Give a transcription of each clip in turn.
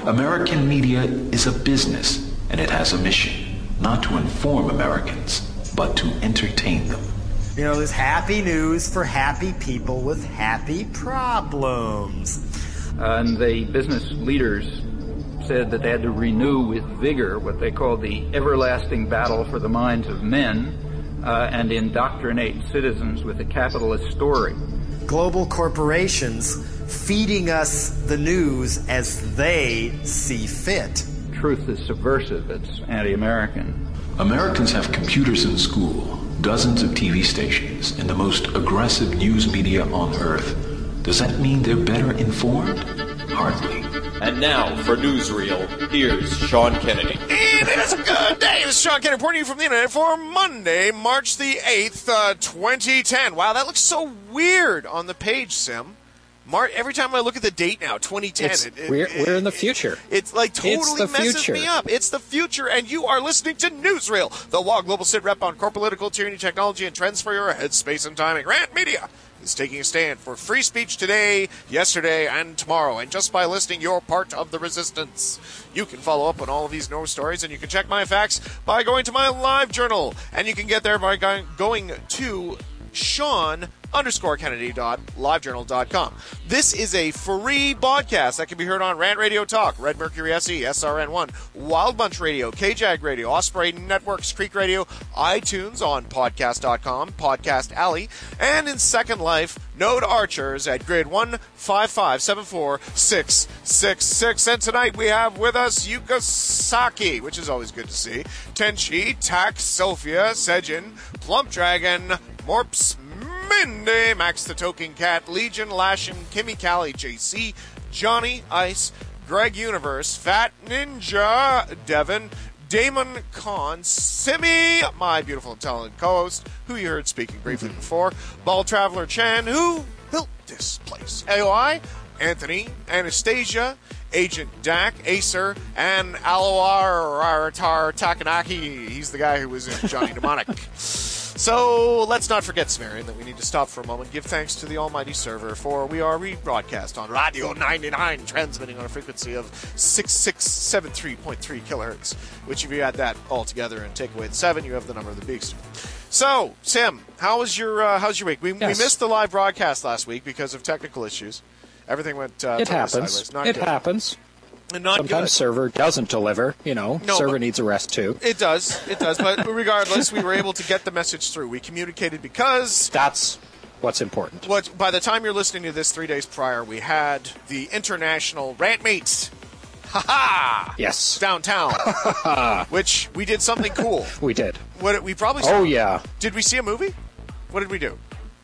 American media is a business, and it has a mission, not to inform Americans, but to entertain them. You know, there's happy news for happy people with happy problems. And the business leaders said that they had to renew with vigor what they called the everlasting battle for the minds of men and indoctrinate citizens with a capitalist story. Global corporations feeding us the news as they see fit. Truth is subversive. It's anti-American. Americans have computers in school, dozens of TV stations, and the most aggressive news media on Earth. Does that mean they're better informed? Hardly. And now, for Newsreel, here's Sean Kennedy. And it is a good day. This is Sean Kennedy reporting you from the internet for Monday, March the 8th, 2010. Wow, that looks so weird on the page, Sim. Every time I look at the date now, 2010. We're in the future. It's like totally messes me up. It's the future, and you are listening to Newsreel, the WOG Global Sit Rep on core political tyranny, technology, and trends for your head, space, and timing. Rant Media is taking a stand for free speech today, yesterday, and tomorrow. And just by listening, you're part of the resistance. You can follow up on all of these news stories, and you can check my facts by going to my live journal. And you can get there by going to Sean_Kennedy.livejournal.com. This is a free podcast that can be heard on Rant Radio Talk, Red Mercury SE, SRN1, Wild Bunch Radio, KJAG Radio, Osprey Networks, Creek Radio, iTunes on podcast.com, Podcast Alley, and in Second Life, Node Archers at grid 155746666. And tonight we have with us Yuka Saki, which is always good to see, Tenchi, Tak, Sophia, Sejin, Plump Dragon, Morps, Mindy, Max the Token Cat, Legion, Lashim, Kimmy Callie, JC, Johnny, Ice, Greg Universe, Fat Ninja, Devin, Damon Khan, Simi, my beautiful and talented co-host, who you heard speaking briefly before, Ball Traveler Chan, who built this place, AOI, Anthony, Anastasia, Agent Dak, Acer, and Aloar Takanaki. He's the guy who was in Johnny Mnemonic. So let's not forget, Sumerian, that we need to stop for a moment, give thanks to the almighty server, for we are rebroadcast on Radio 99, transmitting on a frequency of 6673.3 kilohertz, which if you add that all together and take away the 7, you have the number of the beast. So, Sim, how's your week? We missed the live broadcast last week because of technical issues. Everything went it happens. It happens. Sometimes good. server doesn't deliver, server needs a rest too. It does, but regardless, we were able to get the message through. We communicated because... That's what's important. By the time you're listening to this 3 days prior, we had the International Rant Meets. Ha-ha! Yes. Downtown. Which we did something cool. We did. We probably saw. Oh, yeah. Did we see a movie? What did we do?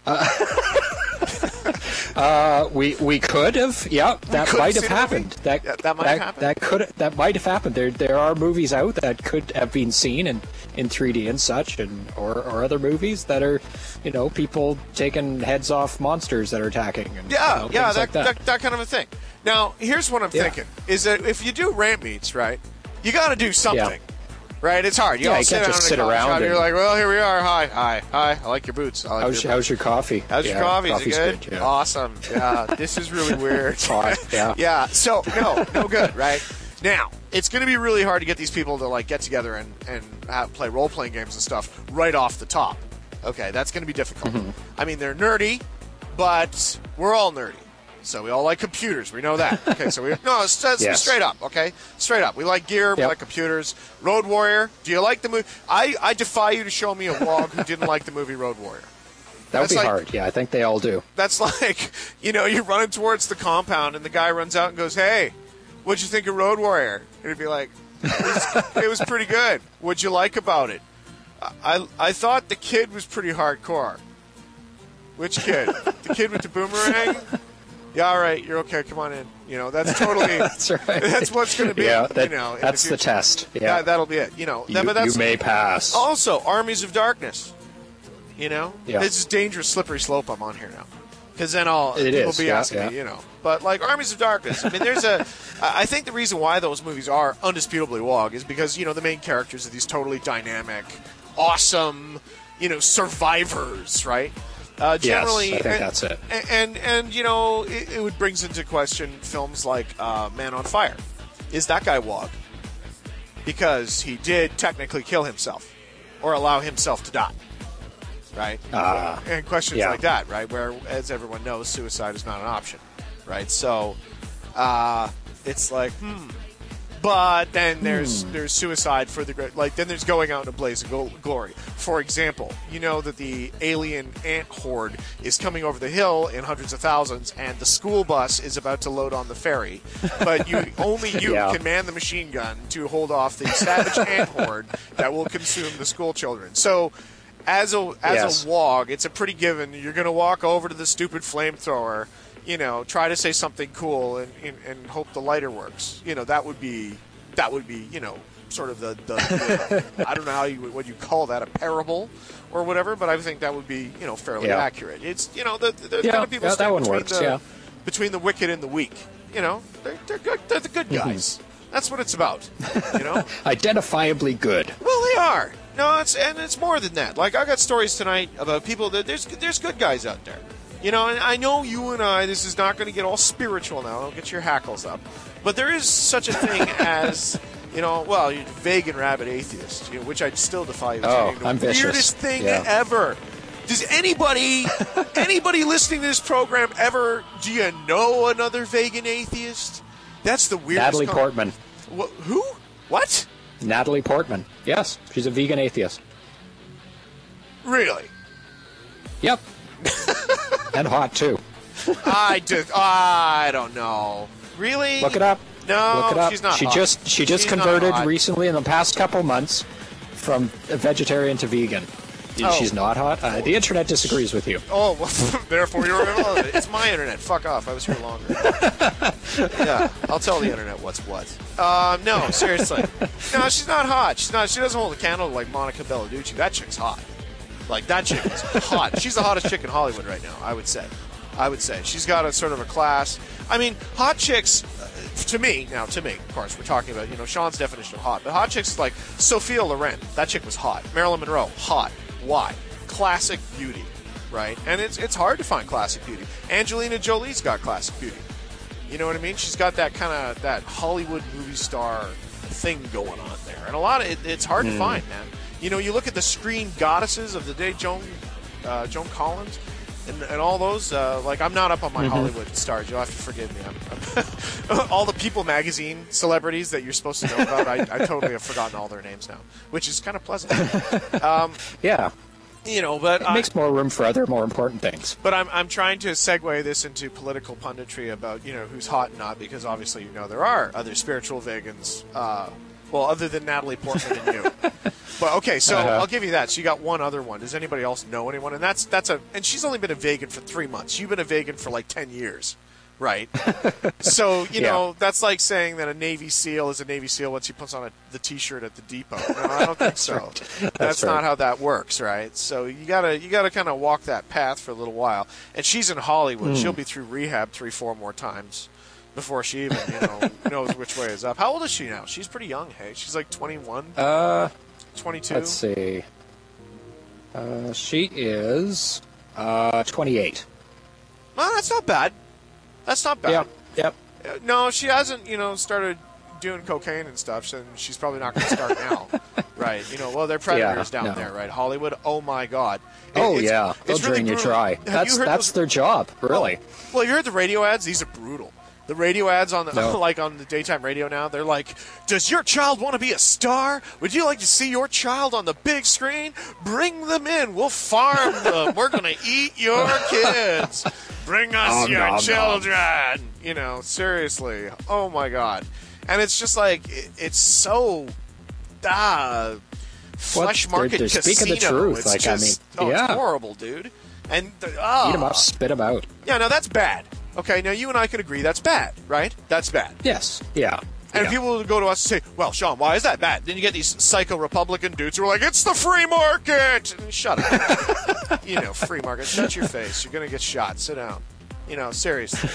We could have, that might have happened. That might have happened. That might have happened. There are movies out that could have been seen in 3D and such, or other movies that are, people taking heads off monsters that are attacking. And, that kind of a thing. Now, here's what I'm thinking: is that if you do rant meets, right, you got to do something. Yeah. Right, it's hard. You all can't just sit around. And you're like, well, here we are. Hi. I like your boots. How's your coffee? How's your coffee? Coffee's Is it good? Yeah. Awesome. Yeah, this is really weird. It's hot. Yeah. Yeah. So no good. Right now, it's going to be really hard to get these people to get together and play role playing games and stuff right off the top. Okay, that's going to be difficult. Mm-hmm. I mean, they're nerdy, but we're all nerdy. So we all like computers. We know that. Okay, so straight up. Okay, straight up. We like gear. We like computers. Road Warrior. Do you like the movie? I defy you to show me a WOG who didn't like the movie Road Warrior. That would be hard. Yeah, I think they all do. That's like, you're running towards the compound and the guy runs out and goes, "Hey, what'd you think of Road Warrior?" And it'd be like, "It was pretty good. What'd you like about it?" I thought the kid was pretty hardcore. Which kid? The kid with the boomerang? Yeah, all right, you're okay. Come on in. That's totally. That's right. That's what's going to be. Yeah, that's the test. Yeah, that'll be it. You may pass. Also, Armies of Darkness. Yeah. This is dangerous, slippery slope. I'm on here now, because then people be asking me. But like Armies of Darkness. I mean, I think the reason why those movies are undisputably WOG is because the main characters are these totally dynamic, awesome, survivors, right? Generally, yes, I think that's it. And it brings into question films like Man on Fire, is that guy Wog? Because he did technically kill himself or allow himself to die, right? And questions like that, right? Where, as everyone knows, suicide is not an option, right? So it's like, But then there's suicide for the then there's going out in a blaze of glory. For example, you know that the alien ant horde is coming over the hill in hundreds of thousands, and the school bus is about to load on the ferry. But only you can man the machine gun to hold off the savage ant horde that will consume the school children. So, as a Wog, it's a pretty given. You're going to walk over to the stupid flamethrower. Try to say something cool and hope the lighter works. That would be, sort of the I don't know what you call that, a parable or whatever, but I think that would be, fairly accurate. It's, there's kind of people that one works, between the wicked and the weak. They're good. They're the good guys. That's what it's about. Identifiably good. Well, they are. No, it's more than that. Like, I got stories tonight about people that there's good guys out there. And I know you and I, this is not going to get all spiritual now. Don't get your hackles up. But there is such a thing as, you're vegan rabid atheist, which I'd still defy you. I'm vicious. Weirdest thing ever. Does anybody listening to this program do you know another vegan atheist? That's the weirdest. Natalie Portman. Who? What? Natalie Portman. Yes, she's a vegan atheist. Really? Yep. And hot too. I don't know. Really? Look it up. No, look it up. She's not. She just converted recently in the past couple months from vegetarian to vegan. She's not hot. The internet disagrees with you. Oh, well, therefore you're irrelevant. It's my internet. Fuck off. I was here longer. Yeah, I'll tell the internet what's what. No, seriously. No, she's not hot. She's not. She doesn't hold a candle like Monica Bellucci. That chick's hot. Like, that chick is hot. She's the hottest chick in Hollywood right now, I would say. She's got a sort of a class. I mean, hot chicks, to me, of course, we're talking about, Sean's definition of hot. But hot chicks like Sophia Loren. That chick was hot. Marilyn Monroe, hot. Why? Classic beauty, right? And it's hard to find classic beauty. Angelina Jolie's got classic beauty. You know what I mean? She's got that kind of, that Hollywood movie star thing going on there. And a lot of it's hard to find, man. You look at the screen goddesses of the day, Joan Collins, and all those. I'm not up on my Hollywood stars. You'll have to forgive me. All the People magazine celebrities that you're supposed to know about, I totally have forgotten all their names now, which is kind of pleasant. Yeah. But it makes more room for other more important things. But I'm trying to segue this into political punditry about who's hot and not, because obviously there are other spiritual vegans. Other than Natalie Portman and you. But okay, so I'll give you that. So you got one other one. Does anybody else know anyone? And and she's only been a vegan for 3 months. You've been a vegan for like 10 years, right? So that's like saying that a Navy SEAL is a Navy SEAL once he puts on the T-shirt at the depot. No, I don't think so. Right. That's not how that works, right? So you gotta kind of walk that path for a little while. And she's in Hollywood. She'll be through rehab 3-4 more times before she even knows which way is up. How old is she now? She's pretty young. Hey, she's like 21. 22. Let's see. She is 28. Well, that's not bad. That's not bad. Yep. No, she hasn't, started doing cocaine and stuff, so she's probably not going to start now. Right. They're predators down there, right? Hollywood, oh my God. They'll drain you dry. That's their job, really. Well, you heard the radio ads? These are brutal. The radio ads on the on the daytime radio now, they're like, does your child want to be a star? Would you like to see your child on the big screen? Bring them in. We'll farm them. We're going to eat your kids. Bring us your children. Seriously. Oh, my God. And it's just like, it's so flesh market they're casino. Speaking the truth. It's just, it's horrible, dude. And eat them up, spit them out. Yeah, now that's bad. Okay, now you and I can agree that's bad, right? That's bad. Yes. Yeah. And people will go to us and say, well, Sean, why is that bad? Then you get these psycho Republican dudes who are like, it's the free market! And shut up. Free market. Shut your face. You're going to get shot. Sit down. Seriously.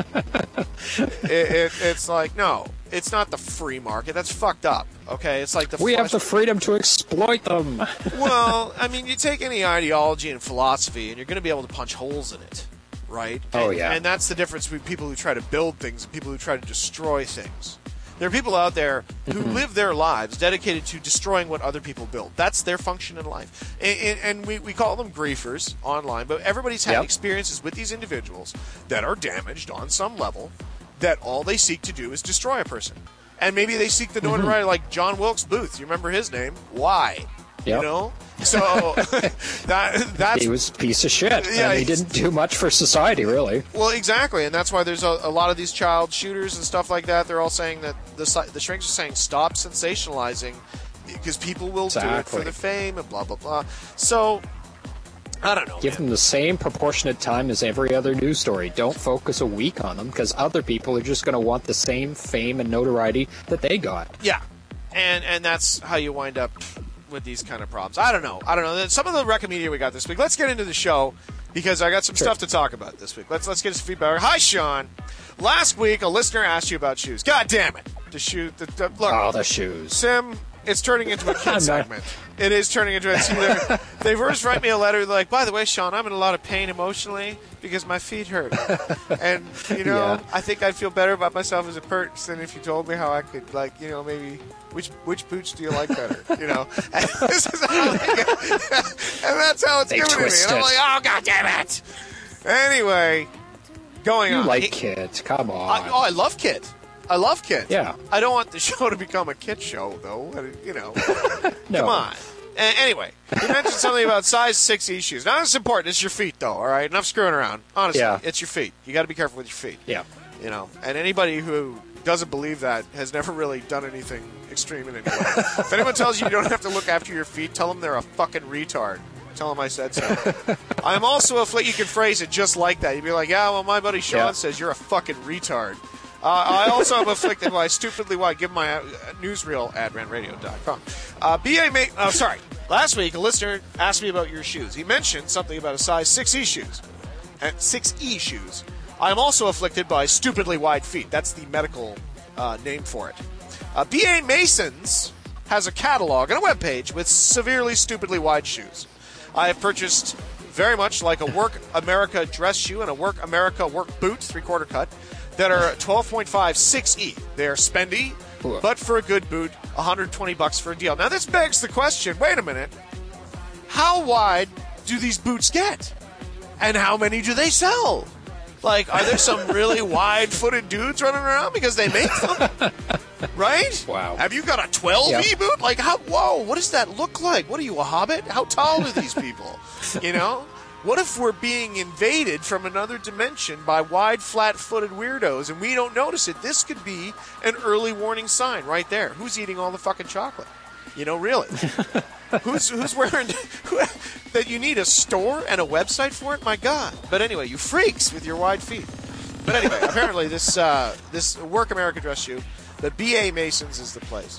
It's like, no, it's not the free market. That's fucked up. Okay? It's like we have the freedom to exploit them. Well, I mean, you take any ideology and philosophy, and you're going to be able to punch holes in it. Right? And that's the difference between people who try to build things and people who try to destroy things. There are people out there who live their lives dedicated to destroying what other people build. That's their function in life. And we call them griefers online, but everybody's had experiences with these individuals that are damaged on some level, that all they seek to do is destroy a person. And maybe they seek the notoriety like John Wilkes Booth. You remember his name? Why? Yep. You know? So that's... He was a piece of shit, Yeah, and he didn't do much for society, really. Well, exactly, and that's why there's a lot of these child shooters and stuff like that. They're all saying that the shrinks are saying stop sensationalizing because people will do it for the fame and blah, blah, blah. So, I don't know. Give them the same proportionate time as every other news story. Don't focus a week on them because other people are just going to want the same fame and notoriety that they got. Yeah, and that's how you wind up with these kind of problems. I don't know. Some of the rec media we got this week. Let's get into the show because I got some stuff to talk about this week. Let's get his feedback. Hi, Sean. Last week, a listener asked you about shoes. God damn it. The shoes. Sim, it's turning into a kid segment. It is turning into a... They first write me a letter like, by the way, Sean, I'm in a lot of pain emotionally because my feet hurt. And, I think I'd feel better about myself as a person if you told me how I could, maybe... Which boots do you like better? And this is how and that's how it's given to me. And I'm like, oh, God damn it! Anyway, going on. You like Kit. Come on. I love Kit. I love Kit. Yeah. I don't want the show to become a Kit show, though. No. Come on. Anyway, you mentioned something about size 6E shoes. Now, it's important. It's your feet, though, all right? Enough screwing around. Honestly, it's your feet. You got to be careful with your feet. Yeah. And anybody who doesn't believe that has never really done anything extreme in any way. If anyone tells you don't have to look after your feet, tell them they're a fucking retard. Tell them I said so. I'm also you can phrase it just like that. You'd be like, yeah, well, my buddy Sean says you're a fucking retard. I also am afflicted by stupidly wide. Give my newsreel at randradio.com. Last week, a listener asked me about your shoes. He mentioned something about a size 6E shoes. 6E shoes. I am also afflicted by stupidly wide feet. That's the medical name for it. B.A. Masons has a catalog and a webpage with severely stupidly wide shoes. I have purchased very much like a Work America dress shoe and a Work America work boot, 3/4 cut, that are 12.5 6E. They are spendy, but for a good boot, $120 for a deal. Now this begs the question, wait a minute, how wide do these boots get? And how many do they sell? Like, are there some really wide-footed dudes running around because they make them? Right? Wow. Have you got a 12E boot? Like, what does that look like? What are you, a hobbit? How tall are these people? What if we're being invaded from another dimension by wide, flat-footed weirdos and we don't notice it? This could be an early warning sign right there. Who's eating all the fucking chocolate? Really? Who's wearing... that you need a store and a website for it? My God. But anyway, you freaks with your wide feet. But anyway, apparently this Work America dress shoe, the B.A. Masons is the place.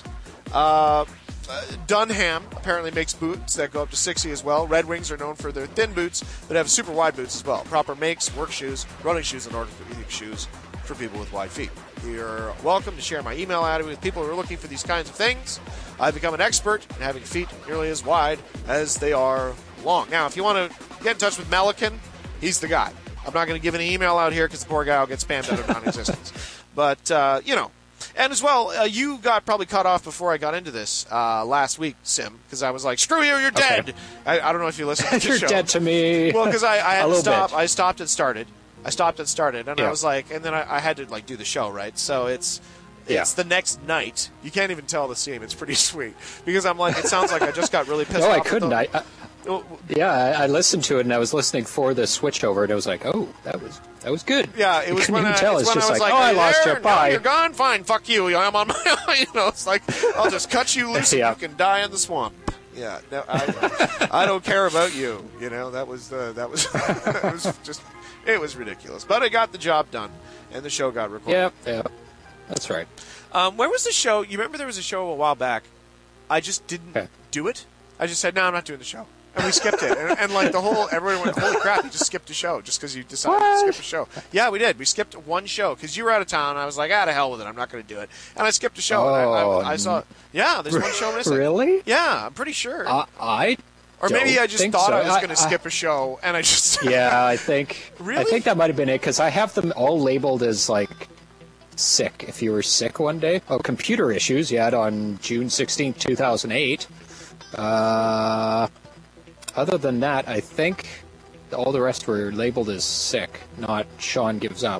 Dunham apparently makes boots that go up to 6E as well. Red Wings are known for their thin boots, but have super wide boots as well. Proper makes, work shoes, running shoes, and orthopedic shoes for people with wide feet. You're welcome to share my email ad with people who are looking for these kinds of things. I've become an expert in having feet nearly as wide as they are long. Now, if you want to get in touch with Melican, he's the guy. I'm not going to give any email out here because the poor guy will get spammed out of non-existence. But, And as well, you got probably cut off before I got into this last week, Sim, because I was like, screw you, you're dead. I don't know if you listened to the You're show. dead to me. Well, because I had to stop. Bit. I stopped and started. And I was like, and then I had to do the show, right? So it's the next night. You can't even tell the scene. It's pretty sweet because I'm like, it sounds like I just got really pissed off. No, I couldn't. I listened to it and I was listening for the switchover and I was like, oh, that was good. Yeah, it was when I was like, oh, I lost you. Bye. No, you're gone. Fine. Fuck you. I'm on my own. It's like I'll just cut you loose and you can die in the swamp. Yeah, no, I don't care about you. That was just. It was ridiculous, but I got the job done, and the show got recorded. Yeah, that's right. Where was the show? You remember there was a show a while back. I just didn't do it. I just said, no, I'm not doing the show. And we skipped it. And everyone went, holy crap, you just skipped a show just because you decided to skip a show. Yeah, we did. We skipped one show because you were out of town. And I was like, to hell with it. I'm not going to do it. And I skipped a show. Oh, I saw, there's one show missing. Really? Yeah, I'm pretty sure. Or maybe I just thought I was going to skip a show, and I just... Yeah, I think... Really? I think that might have been it, because I have them all labeled as, sick. If you were sick one day. Oh, computer issues you had on June 16th, 2008. Other than that, I think all the rest were labeled as sick, not Sean gives up.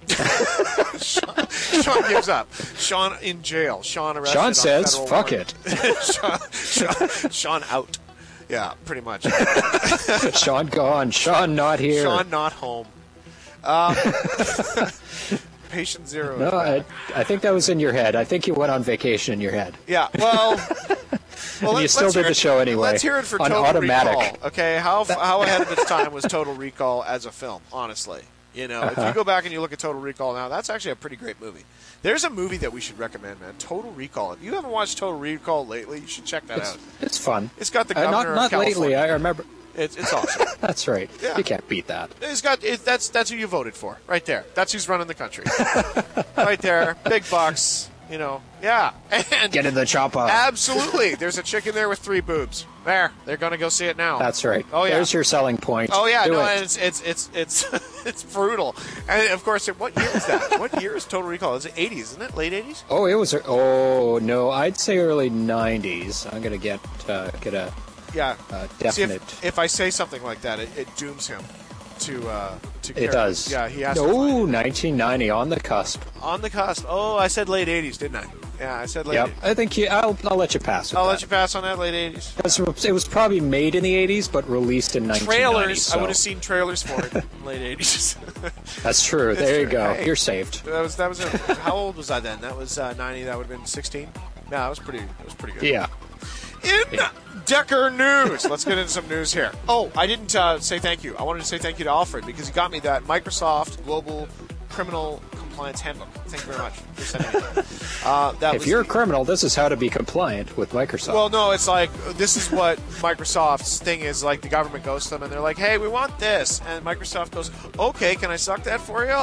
Sean gives up. Sean in jail. Sean arrested. Sean says, "Fuck warrant. it." Sean out. Yeah, pretty much. Sean gone. Sean not here. Sean not home. Patient zero. No, I think that was in your head. I think you went on vacation in your head. Yeah. Well, you still did the show anyway. Let's hear it for on Total automatic. Recall. Okay, how ahead of its time was Total Recall as a film? Honestly, if you go back and you look at Total Recall now, that's actually a pretty great movie. There's a movie that we should recommend, man. Total Recall. If you haven't watched Total Recall lately, you should check that out. It's fun. It's got the governor not of California. lately. I remember. It's awesome. That's right. Yeah. You can't beat that. That's who you voted for, right there. That's who's running the country, right there. Big bucks, Yeah, and Get in the chopper. absolutely. There's a chick in there with 3 boobs. There, they're gonna go see it now. That's right. Oh yeah. There's your selling point. Oh yeah, Do no, it. and it's it's brutal. And of course, what year is that? What year is Total Recall? Is it 80s? Isn't it late 80s? Oh, it was. Oh no, I'd say early 90s. I'm gonna get a Yeah. definite. See, if I say something like that, it dooms him to It carry. does. Yeah, he has to. No, find it. 1990 on the cusp. On the cusp. Oh, I said late 80s, didn't I? Yeah, I said late. Yep. 80s. I think I'll let you pass. I'll let you pass on that late 80s. Because it was probably made in the 80s, but released in 1990. Trailers. So. I would have seen trailers for it in late 80s. That's true. There you true. go. Hey. You're saved. That was how old was I then? That was 90. That would have been 16. Yeah, that was pretty good. Yeah. In Decker news, let's get into some news here. Oh, I didn't say thank you. I wanted to say thank you to Alfred because he got me that Microsoft Global Criminal Compliance Handbook. Thank you very much for sending it. If you're a criminal, this is how to be compliant with Microsoft. Well, no, it's like this is what Microsoft's thing is. Like the government goes to them and they're like, "Hey, we want this," and Microsoft goes, "Okay, can I suck that for you?"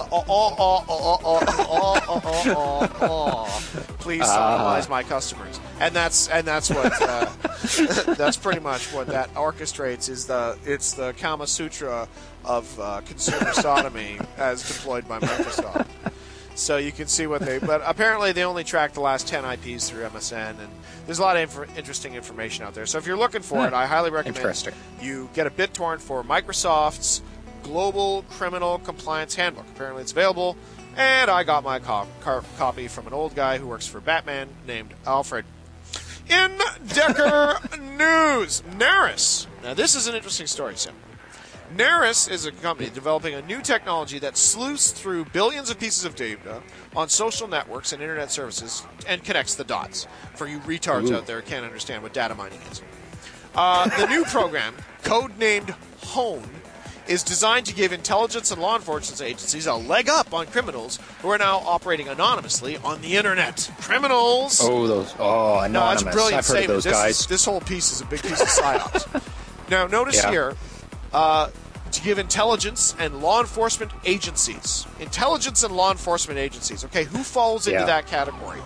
Please sodomize my customers, and that's what that's pretty much what that orchestrates. It's the Kama Sutra of consumer sodomy as deployed by Microsoft. So you can see what but apparently they only track the last 10 IPs through MSN, and there's a lot of interesting information out there. So if you're looking for it, I highly recommend you get a BitTorrent for Microsoft's Global Criminal Compliance Handbook. Apparently it's available, and I got my copy from an old guy who works for Batman named Alfred. In Decker news, Naris. Now this is an interesting story, Sam. Naris is a company developing a new technology that sleuths through billions of pieces of data on social networks and internet services and connects the dots. For you retards out there who can't understand what data mining is. The new program, codenamed Hone, is designed to give intelligence and law enforcement agencies a leg up on criminals who are now operating anonymously on the internet. Criminals! Anonymous. No, that's a brilliant I've heard statement. of those guys. This whole piece is a big piece of psyops. Now, notice here, to give intelligence and law enforcement agencies. Intelligence and law enforcement agencies. Okay, who falls into that category?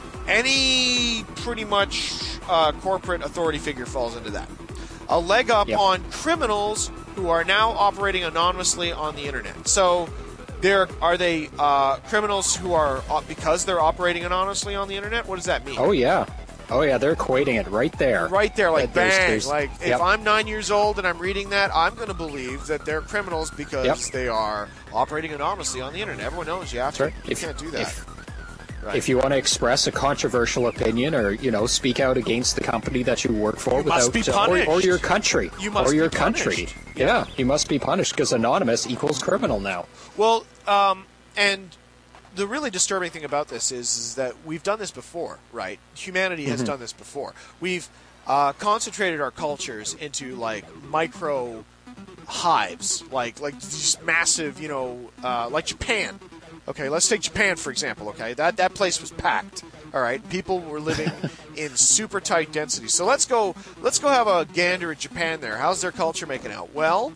Any pretty much corporate authority figure falls into that. A leg up on criminals who are now operating anonymously on the internet. So, are they criminals who are, because they're operating anonymously on the internet? What does that mean? Oh, yeah. They're equating it right there. Right there, like bang. There's, if I'm 9 years old and I'm reading that, I'm going to believe that they're criminals because they are operating anonymously on the internet. Everyone knows you have to. You can't do that. If you want to express a controversial opinion or, speak out against the company that you work for must be punished. Or your country. You must your be country. punished. Yeah, you must be punished because anonymous equals criminal now. Well, and the really disturbing thing about this is that we've done this before, right? Humanity has done this before. We've concentrated our cultures into like micro hives, like these massive, like Japan. Okay, let's take Japan for example. Okay, that place was packed. All right, people were living in super tight density. So let's go have a gander at Japan. There, how's their culture making out? Well,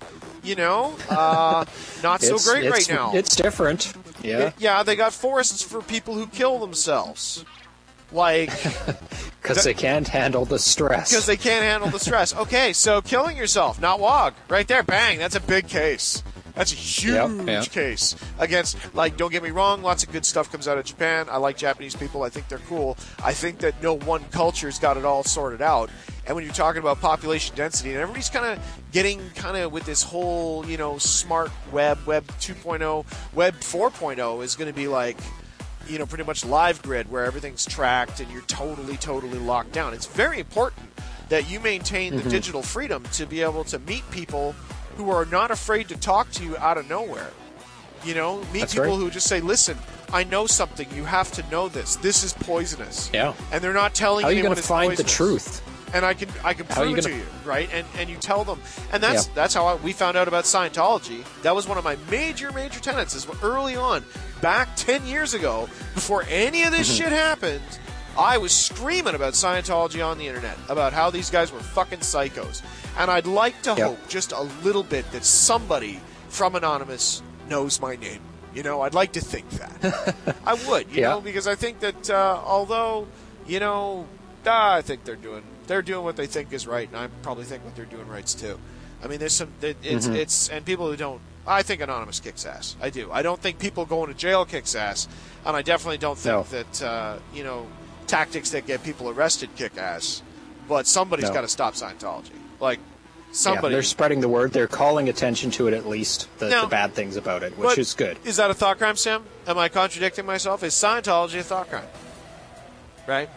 not so great right now. It's different. Yeah. They got forests for people who kill themselves. Like... Because they can't handle the stress. Because they can't handle the stress. Okay, so killing yourself, not WOG. Right there, bang, that's a big case. That's a huge case against, like, don't get me wrong, lots of good stuff comes out of Japan. I like Japanese people. I think they're cool. I think that no one culture's got it all sorted out. And when you're talking about population density, and everybody's kind of getting with this whole, smart web 2.0, web 4.0 is going to be like, pretty much live grid where everything's tracked and you're totally locked down. It's very important that you maintain the digital freedom to be able to meet people who are not afraid to talk to you out of nowhere. Meet That's people right. who just say, listen, I know something. You have to know this. This is poisonous. Yeah. And they're not telling How are you anyone going to it's find poisonous. the truth? And I can prove it to you, right? And you tell them. And that's Yeah. how we found out about Scientology. That was one of my major tenets is early on, back 10 years ago, before any of this shit happened, I was screaming about Scientology on the internet, about how these guys were fucking psychos. And I'd like to hope just a little bit that somebody from Anonymous knows my name. I'd like to think that. I would, you know, because I think that although, I think they're doing what they think is right, and I probably think what they're doing right's too. I mean, there's some, it's, and people who don't, I think Anonymous kicks ass. I do. I don't think people going to jail kicks ass, and I definitely don't think that, tactics that get people arrested kick ass, but somebody's got to stop Scientology. Like, somebody. They're spreading the word. They're calling attention to it, at least, the bad things about it, which is good. Is that a thought crime, Sam? Am I contradicting myself? Is Scientology a thought crime? Right?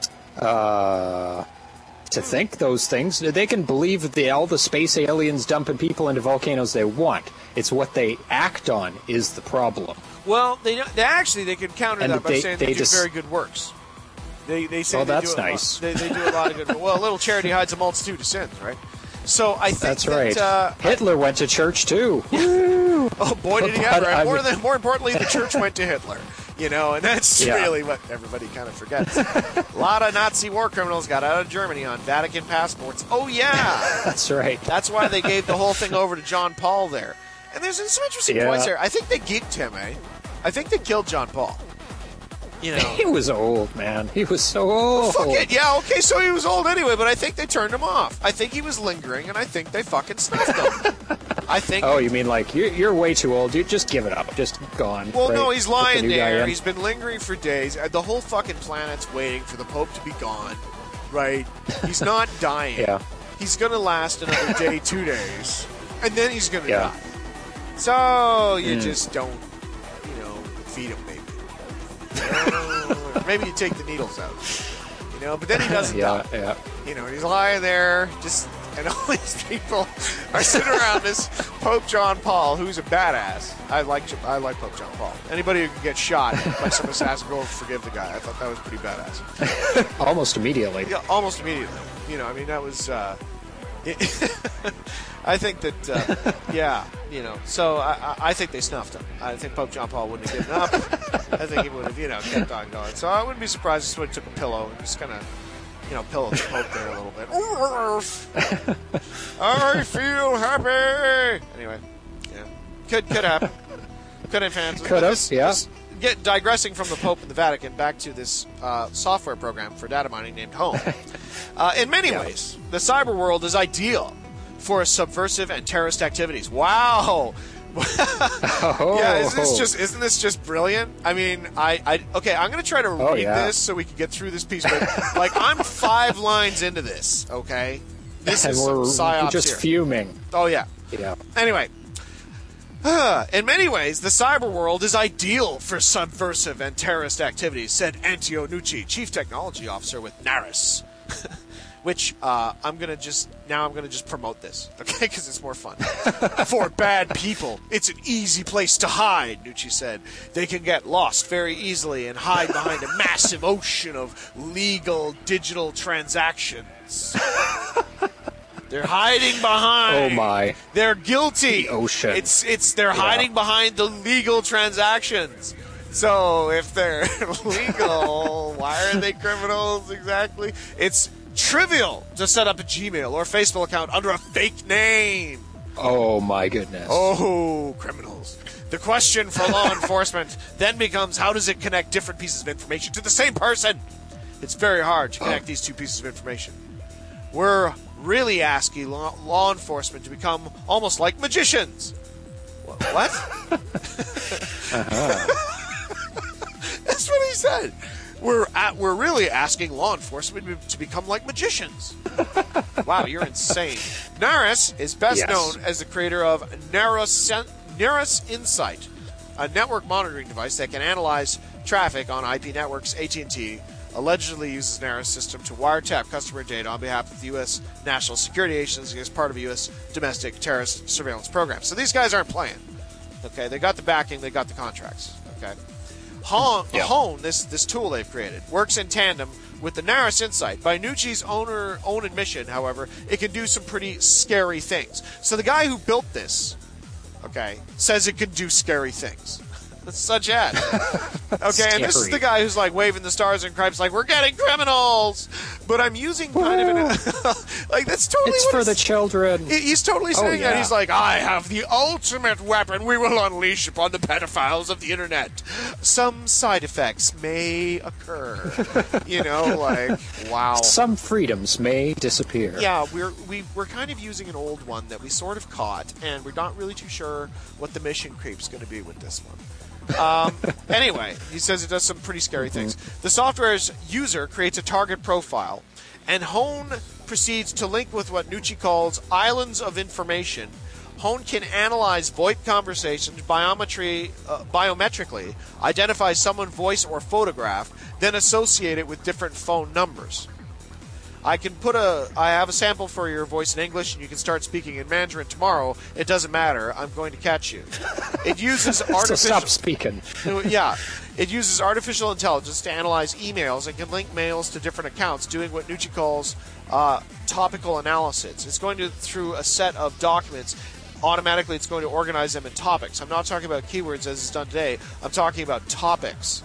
To think those things, they can believe all the space aliens dumping people into volcanoes they want. It's what they act on is the problem. Well, they can counter that by saying they do very good works. They say that's nice. They do a lot of good. Well, a little charity hides a multitude of sins, right? So I think that's right. Hitler went to church too. Oh boy, did he ever! More importantly, the church went to Hitler. And that's really what everybody kind of forgets. A lot of Nazi war criminals got out of Germany on Vatican passports. Oh yeah, that's right. That's why they gave the whole thing over to John Paul there. And there's some interesting points there. I think they geeked him, I think they killed John Paul. He was old, man. He was so old. Fuck it. Yeah, okay, so he was old anyway, but I think they turned him off. I think he was lingering, and I think they fucking snuffed him. I think... Oh, you mean like, you're way too old. You just give it up. Just gone. Well, no, he's lying there. He's been lingering for days. The whole fucking planet's waiting for the Pope to be gone, right? He's not dying. He's going to last another day, 2 days, and then he's going to die. So you just don't, feed him, maybe. Maybe you take the needles out, but then he doesn't die. He's lying there, and all these people are sitting around this Pope John Paul, who's a badass. I like Pope John Paul. Anybody who can get shot by some assassin, go forgive the guy. I thought that was pretty badass. Almost immediately. Yeah, almost immediately. That was. I think that, so I think they snuffed him. I think Pope John Paul wouldn't have given up. I think he would have, kept on going. So I wouldn't be surprised if somebody took a pillow and just kind of, pillowed the Pope there a little bit. I feel happy! Anyway, could happen. Could have happened. Could have, Digressing from the Pope and the Vatican, back to this software program for data mining named Home. In many ways, the cyber world is ideal for subversive and terrorist activities. Wow. Isn't this just brilliant? I mean, okay, I'm going to try to read this so we can get through this piece, but I'm 5 lines into this, okay? This and is some psyops we're just here. fuming. Oh yeah. Yeah. Anyway, in many ways, the cyber world is ideal for subversive and terrorist activities, said Antio Nucci, Chief Technology Officer with Naris. Which I'm gonna just promote this, okay? Because it's more fun. For bad people, it's an easy place to hide, Nucci said. They can get lost very easily and hide behind a massive ocean of legal digital transactions. They're hiding behind. Oh my! They're guilty. The ocean. They're hiding behind the legal transactions. So if they're legal, why are they criminals exactly? It's trivial to set up a Gmail or Facebook account under a fake name. Oh my goodness. Oh, criminals. The question for law enforcement then becomes, how does it connect different pieces of information to the same person? It's very hard to connect these two pieces of information. We're really asking law enforcement to become almost like magicians. What? That's what he said. We're really asking law enforcement to become like magicians. Wow, you're insane. Narus is best known as the creator of Narus Insight, a network monitoring device that can analyze traffic on IP networks. AT&T allegedly uses Narus system to wiretap customer data on behalf of the U.S. national security agency as part of a U.S. domestic terrorist surveillance program. So these guys aren't playing. Okay, they got the backing, they got the contracts. Okay. Hone, this tool they've created, works in tandem with the Narus Insight. By Nucci's own admission, however, it can do some pretty scary things. So the guy who built this, okay, says it can do scary things. Such as. Okay, and this is the guy who's like waving the stars and stripes like, we're getting criminals! But I'm using kind of an... like, that's totally it's for the children. He's totally saying that. He's like, I have the ultimate weapon we will unleash upon the pedophiles of the internet. Some side effects may occur. You know, like, wow. Some freedoms may disappear. Yeah, we're kind of using an old one that we sort of caught, and we're not really too sure what the mission creep's going to be with this one. Anyway, he says it does some pretty scary things. The software's user creates a target profile, and Hone proceeds to link with what Nucci calls islands of information. Hone can analyze VoIP conversations biometrically, identify someone's voice or photograph, then associate it with different phone numbers. I have a sample for your voice in English, and you can start speaking in Mandarin tomorrow. It doesn't matter. I'm going to catch you. It uses artificial... So stop speaking. Yeah. It uses artificial intelligence to analyze emails and can link mails to different accounts, doing what Nucci calls topical analysis. It's going to, through a set of documents, automatically it's going to organize them in topics. I'm not talking about keywords as is done today. I'm talking about topics.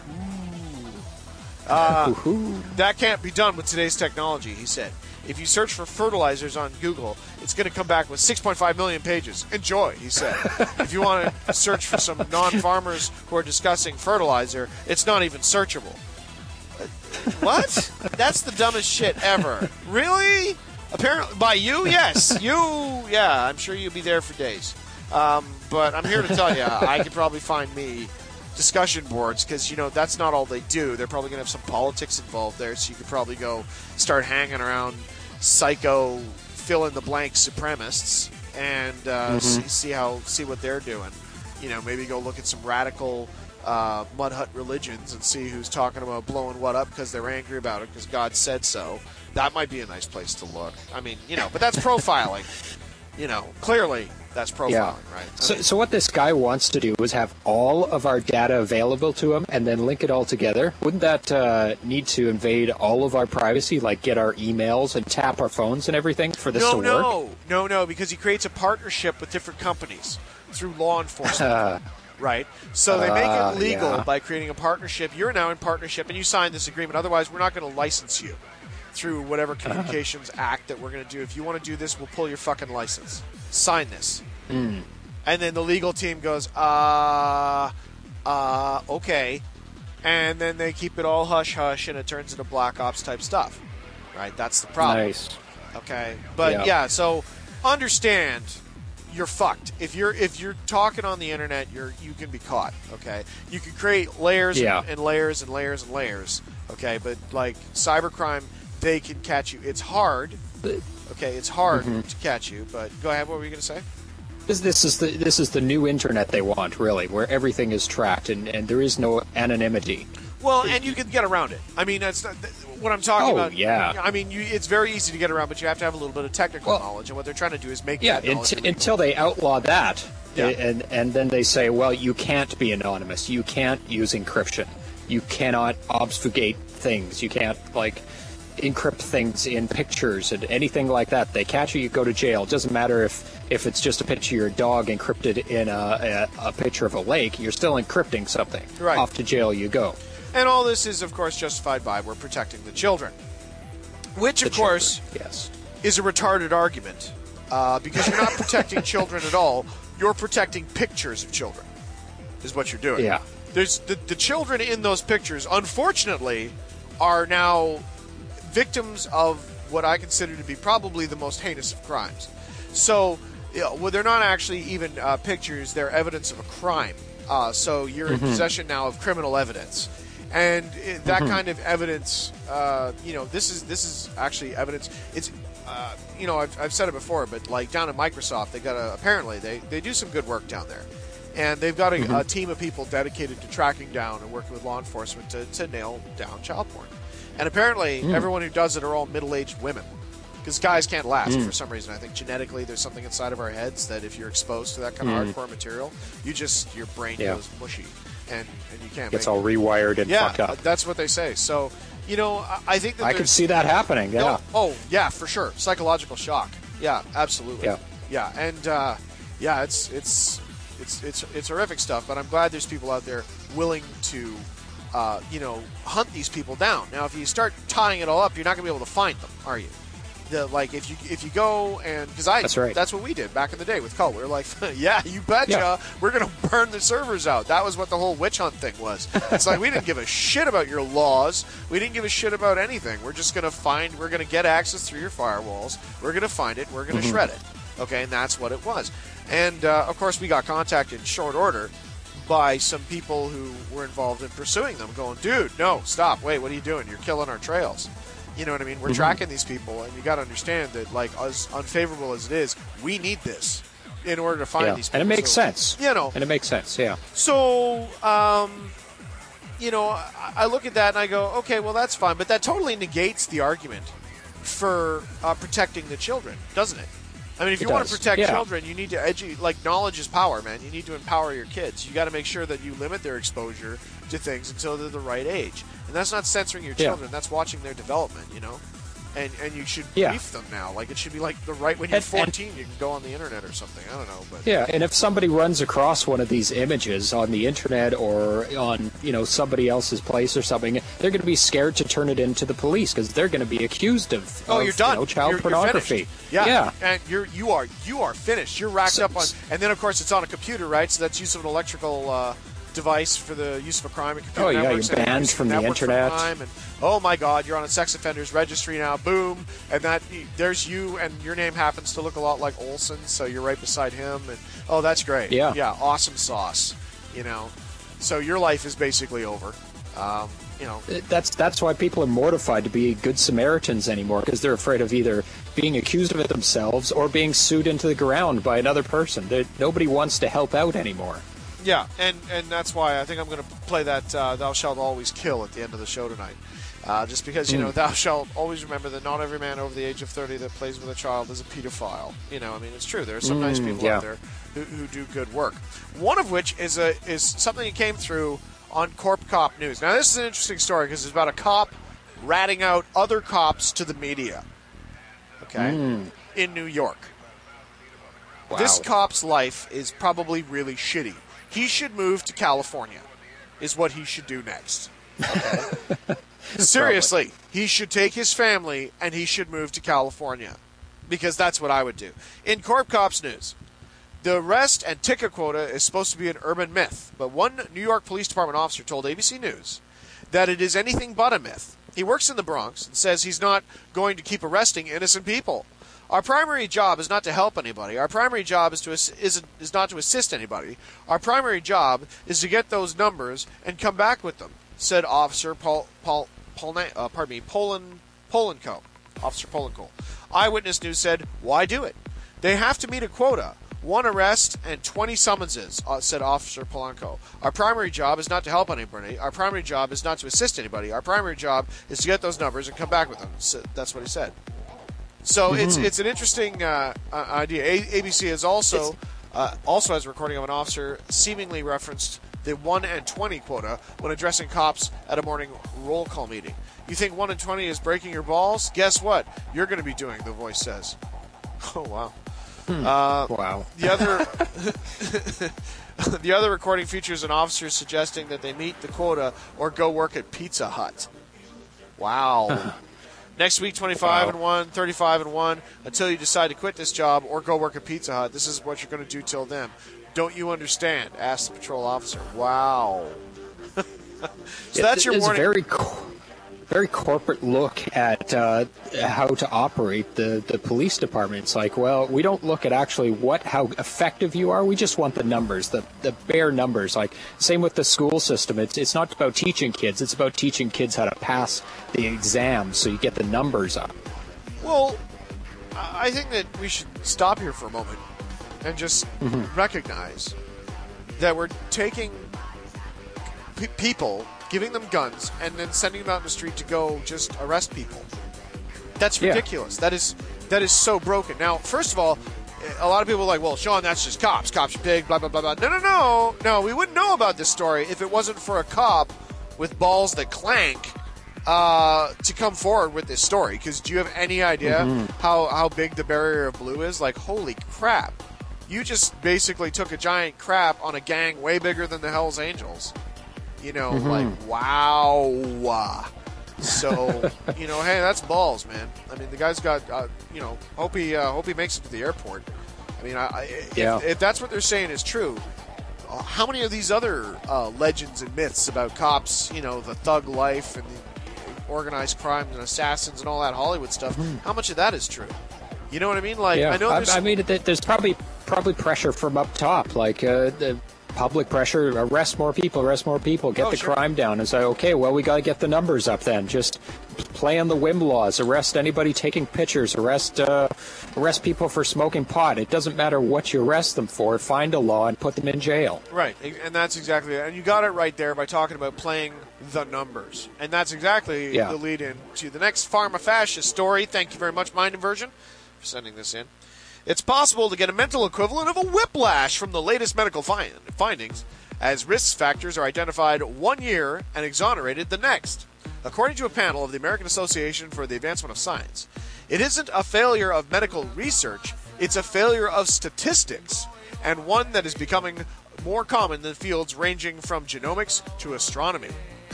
That can't be done with today's technology, he said. If you search for fertilizers on Google, it's going to come back with 6.5 million pages. Enjoy, he said. If you want to search for some non-farmers who are discussing fertilizer, it's not even searchable. What? That's the dumbest shit ever. Really? Apparently, by you? Yes. Yeah, I'm sure you'll be there for days. But I'm here to tell you, I could probably find me discussion boards, because, you know, that's not all they do. They're probably going to have some politics involved there, so you could probably go start hanging around psycho fill-in-the-blank supremacists and see what they're doing. You know, maybe go look at some radical mud hut religions and see who's talking about blowing what up because they're angry about it because God said so. That might be a nice place to look. I mean, you know, but that's profiling. You know, clearly that's profiling, right? So what this guy wants to do is have all of our data available to him and then link it all together. Wouldn't that need to invade all of our privacy, like get our emails and tap our phones and everything for this to work? No, because he creates a partnership with different companies through law enforcement. Right? So they make it legal by creating a partnership. You're now in partnership, and you sign this agreement. Otherwise, we're not going to license you through whatever Communications Act that we're going to do. If you want to do this, we'll pull your fucking license. Sign this. And then the legal team goes, okay. And then they keep it all hush-hush, and it turns into Black Ops type stuff. Right? That's the problem. Nice. Okay? But, yeah, so understand... You're fucked. If you're talking on the internet, you can be caught. Okay, you can create layers and layers and layers and layers. Okay, but like cybercrime, they can catch you. It's hard. Okay, it's hard to catch you. But go ahead. What were you going to say? This is the new internet they want, really, where everything is tracked and there is no anonymity. Well, and you can get around it. I mean, that's not, what I'm talking about. Yeah. I mean, it's very easy to get around, but you have to have a little bit of technical knowledge. And what they're trying to do is make that knowledge until they outlaw that, and then they say, well, you can't be anonymous. You can't use encryption. You cannot obfuscate things. You can't encrypt things in pictures and anything like that. They catch you, you go to jail. It doesn't matter if it's just a picture of your dog encrypted in a picture of a lake. You're still encrypting something. Right. Off to jail you go. And all this is, of course, justified by we're protecting the children. Which, of course, is a retarded argument. Because you're not protecting children at all. You're protecting pictures of children, is what you're doing. Yeah. There's the children in those pictures, unfortunately, are now victims of what I consider to be probably the most heinous of crimes. So Yeah, well, they're not actually even pictures. They're evidence of a crime. So you're in possession now of criminal evidence. And that kind of evidence, this is actually evidence. It's, I've said it before, but like down at Microsoft, apparently they do some good work down there. And they've got a team of people dedicated to tracking down and working with law enforcement to nail down child porn. And apparently everyone who does it are all middle-aged women. Because guys can't last for some reason. I think genetically there's something inside of our heads that if you're exposed to that kind of hardcore material, your brain goes mushy. And you can't It's all rewired and fucked up. That's what they say. So, I think that I could see that happening, yeah. Yeah, for sure. Psychological shock. Yeah, absolutely. Yeah, and it's horrific stuff, but I'm glad there's people out there willing to hunt these people down. Now, if you start tying it all up, you're not going to be able to find them, are you? If you go and that's what we did back in the day with Cult. We were like, yeah, you betcha, we're gonna burn the servers out. That was what the whole witch hunt thing was. It's like we didn't give a shit about your laws. We didn't give a shit about anything. We're just we're gonna get access through your firewalls. We're gonna find it. We're gonna shred it. Okay, and that's what it was. And of course, we got contacted in short order by some people who were involved in pursuing them, going, dude, no, stop, wait, what are you doing? You're killing our trails. You know what I mean? We're tracking these people, and you got to understand that, like, as unfavorable as it is, we need this in order to find these people. And it makes sense. And it makes sense, yeah. So, I look at that and I go, okay, well, that's fine, but that totally negates the argument for protecting the children, doesn't it? I mean, if you want to protect children, you need to knowledge is power, man. You need to empower your kids. You got to make sure that you limit their exposure to things until they're the right age. And that's not censoring your children. That's watching their development, And you should brief them now. Like, it should be like when you're 14, you can go on the internet or something. I don't know. But and if somebody runs across one of these images on the internet or on, somebody else's place or something, they're going to be scared to turn it into the police because they're going to be accused of you're done. Child pornography. Yeah. And you are finished. You're racked up on, and then of course it's on a computer, right? So that's use of an electrical device for the use of a crime and computer networks. You're banned from the internet. And, oh my God, you're on a sex offenders registry now. Boom, and there's you, and your name happens to look a lot like Olsen, so you're right beside him. And that's great. Yeah, awesome sauce. So your life is basically over. That's why people are mortified to be good Samaritans anymore, because they're afraid of either being accused of it themselves or being sued into the ground by another person. Nobody wants to help out anymore. Yeah, and that's why I think I'm going to play that Thou Shalt Always Kill at the end of the show tonight. Just because, thou shalt always remember that not every man over the age of 30 that plays with a child is a pedophile. It's true. There are some nice people out there who do good work. One of which is something that came through on Corp Cop News. Now, this is an interesting story because it's about a cop ratting out other cops to the media. Okay? In New York. Wow. This cop's life is probably really shitty. He should move to California, is what he should do next. Okay? Seriously, he should take his family and he should move to California, because that's what I would do. In Corp Cops News, the arrest and ticket quota is supposed to be an urban myth, but one New York Police Department officer told ABC News that it is anything but a myth. He works in the Bronx and says he's not going to keep arresting innocent people. Our primary job is not to help anybody. Our primary job is not to assist anybody. Our primary job is to get those numbers and come back with them, said Officer Polenko. Officer Polenko. Eyewitness News said, why do it? They have to meet a quota. 1 arrest and 20 summonses, said Officer Polanco. Our primary job is not to help anybody. Our primary job is not to assist anybody. Our primary job is to get those numbers and come back with them. So that's what he said. So it's an interesting idea. ABC is also has a recording of an officer seemingly referenced the 1 and 20 quota when addressing cops at a morning roll call meeting. You think 1 and 20 is breaking your balls? Guess what? You're going to be doing, the voice says. Oh, wow. Wow. The other recording features an officer suggesting that they meet the quota or go work at Pizza Hut. Wow. Next week, 25 and 1, 35 and 1, until you decide to quit this job or go work at Pizza Hut. This is what you're going to do till then. Don't you understand? Asked the patrol officer. Wow. So that's your warning. Very cool. very corporate look at how to operate the police department. It's like, well, we don't look at actually how effective you are. We just want the numbers, the bare numbers. Like, same with the school system. It's not about teaching kids. It's about teaching kids how to pass the exams so you get the numbers up. Well, I think that we should stop here for a moment and just recognize that we're taking people, giving them guns, and then sending them out in the street to go just arrest people. That's ridiculous. Yeah. That is so broken. Now, first of all, a lot of people are like, well, Sean, that's just cops. Cops are big, blah, blah, blah, blah. No, we wouldn't know about this story if it wasn't for a cop with balls that clank to come forward with this story. Because do you have any idea how big the barrier of blue is? Like, holy crap. You just basically took a giant crap on a gang way bigger than the Hells Angels. You know, like, wow. So, hey, that's balls, man. I mean, the guy's got, hope he makes it to the airport. I mean, if that's what they're saying is true, how many of these other legends and myths about cops, the thug life and the organized crime and assassins and all that Hollywood stuff, how much of that is true? You know what I mean? Like, I know there's probably pressure from up top, like the public pressure, arrest more people, get the crime down, and say, okay, well, we got to get the numbers up then. Just play on the whim laws, arrest anybody taking pictures, arrest people for smoking pot. It doesn't matter what you arrest them for, find a law and put them in jail. Right, and that's exactly it. And you got it right there by talking about playing the numbers. And that's exactly the lead in to the next pharma-fascist story. Thank you very much, Mind Inversion, for sending this in. It's possible to get a mental equivalent of a whiplash from the latest medical findings, as risk factors are identified one year and exonerated the next. According to a panel of the American Association for the Advancement of Science, it isn't a failure of medical research, it's a failure of statistics, and one that is becoming more common in fields ranging from genomics to astronomy.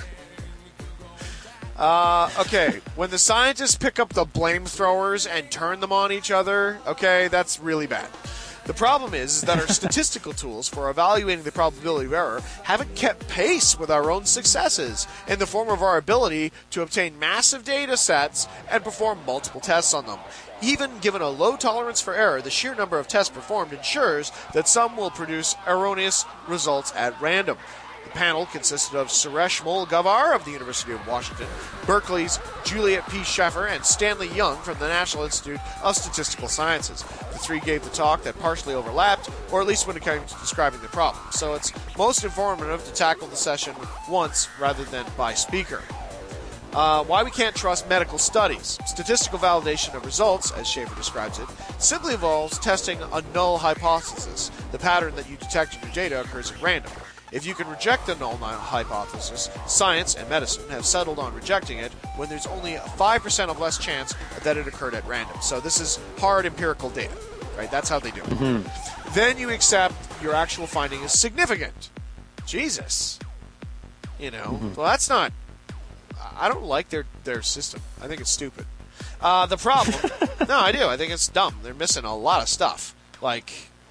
Okay, when the scientists pick up the flamethrowers and turn them on each other, okay, that's really bad. The problem is that our statistical tools for evaluating the probability of error haven't kept pace with our own successes in the form of our ability to obtain massive data sets and perform multiple tests on them. Even given a low tolerance for error, the sheer number of tests performed ensures that some will produce erroneous results at random. The panel consisted of Suresh Molgavar of the University of Washington, Berkeley's Juliet P. Scheffer, and Stanley Young from the National Institute of Statistical Sciences. The three gave the talk that partially overlapped, or at least when it came to describing the problem. So it's most informative to tackle the session once rather than by speaker. Why we can't trust medical studies. Statistical validation of results, as Schaefer describes it, simply involves testing a null hypothesis. The pattern that you detect in your data occurs at random. If you can reject the null hypothesis, science and medicine have settled on rejecting it when there's only a 5% of less chance that it occurred at random. So this is hard empirical data, right? That's how they do it. Then you accept your actual finding is significant. Jesus. Well, that's not... I don't like their system. I think it's stupid. The problem... No, I do. I think it's dumb. They're missing a lot of stuff. Like,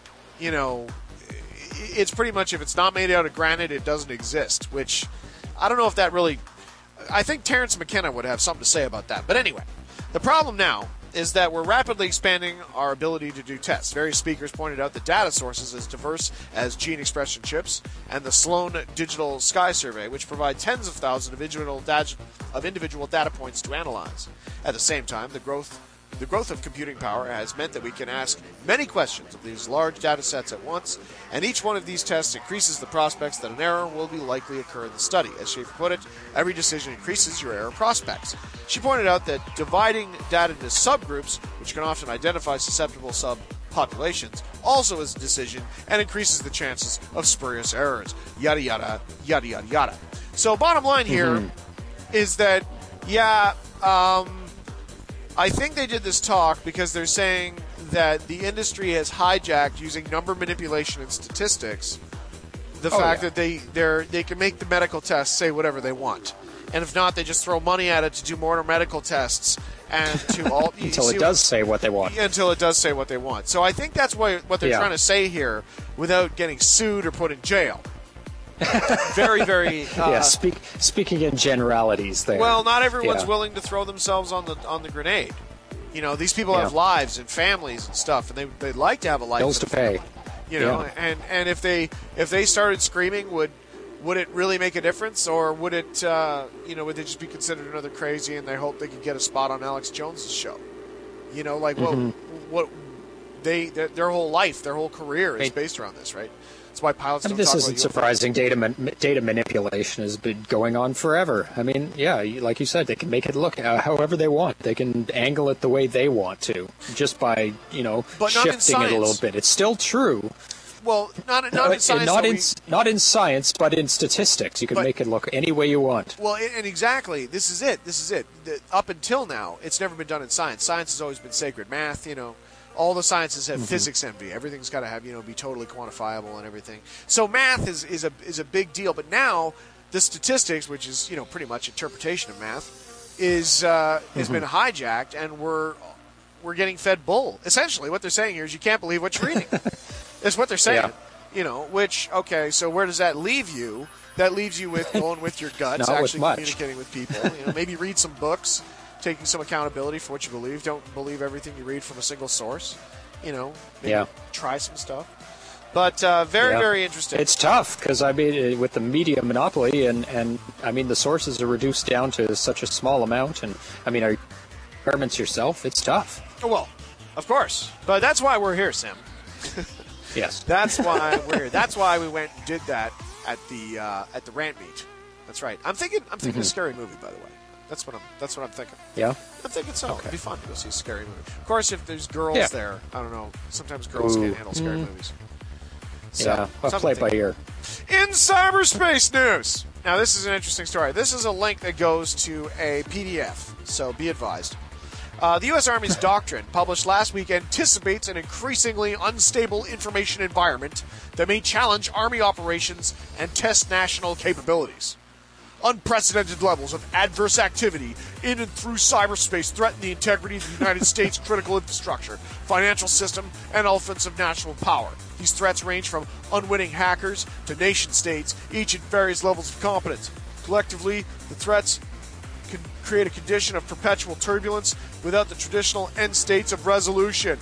it's pretty much if it's not made out of granite, it doesn't exist, which I don't know if that really... I think Terence McKenna would have something to say about that. But anyway, the problem now is that we're rapidly expanding our ability to do tests. Various speakers pointed out the data sources as diverse as gene expression chips and the Sloan Digital Sky Survey, which provide tens of thousands of individual data points to analyze. At the same time, the growth of computing power has meant that we can ask many questions of these large data sets at once, and each one of these tests increases the prospects that an error will be likely occur in the study. As Schaefer put it, every decision increases your error prospects. She pointed out that dividing data into subgroups, which can often identify susceptible subpopulations, also is a decision and increases the chances of spurious errors. Yada, yada, yada, yada, yada. So bottom line here is that, I think they did this talk because they're saying that the industry has hijacked, using number manipulation and statistics, the fact that they can make the medical tests say whatever they want. And if not, they just throw money at it to do more medical tests and to all until it does say what they want. Until it does say what they want. So I think that's what they're trying to say here without getting sued or put in jail. very, very. Yeah, speaking in generalities there. Well, not everyone's willing to throw themselves on the grenade. You know, these people have lives and families and stuff, and they'd like to have a life. Bills to pay. You know, and if they started screaming, would it really make a difference, or would it would they just be considered another crazy and they hope they could get a spot on Alex Jones's show? You know, like what their whole life, their whole career is based around this, right? That's why pilots. This isn't surprising. Data manipulation has been going on forever. I mean, like you said, they can make it look however they want. They can angle it the way they want to, just by shifting it a little bit. It's still true. Well, not in science. Not in science, but in statistics. You can make it look any way you want. Well, and exactly, this is it. Up until now, it's never been done in science. Science has always been sacred. Math, all the sciences have physics envy. Everything's got to have, be totally quantifiable and everything. So math is a big deal. But now the statistics, which is pretty much interpretation of math, has been hijacked, and we're getting fed bull. Essentially, what they're saying here is you can't believe what you're reading. That's what they're saying. Which, okay, so where does that leave you? That leaves you with going with your guts, actually communicating with people. Maybe read some books, taking some accountability for what you believe. Don't believe everything you read from a single source. Maybe try some stuff. But very, very interesting. It's tough because, with the media monopoly and the sources are reduced down to such a small amount. And, are you experiments yourself? It's tough. Well, of course. But that's why we're here, Sam. Yes. That's why we're here. That's why we went and did that at the rant meet. That's right. I'm thinking a scary movie, by the way. That's what I'm thinking. Yeah? I'm thinking so. Okay. It'd be fun to go see a scary movie. Of course, if there's girls there, I don't know. Sometimes girls can't handle scary movies. So, I'll play it by ear. In cyberspace news. Now, this is an interesting story. This is a link that goes to a PDF, so be advised. The U.S. Army's doctrine, published last week, anticipates an increasingly unstable information environment that may challenge Army operations and test national capabilities. Unprecedented levels of adverse activity in and through cyberspace threaten the integrity of the United States' critical infrastructure, financial system, and elements of national power. These threats range from unwitting hackers to nation-states, each at various levels of competence. Collectively, the threats can create a condition of perpetual turbulence without the traditional end states of resolution.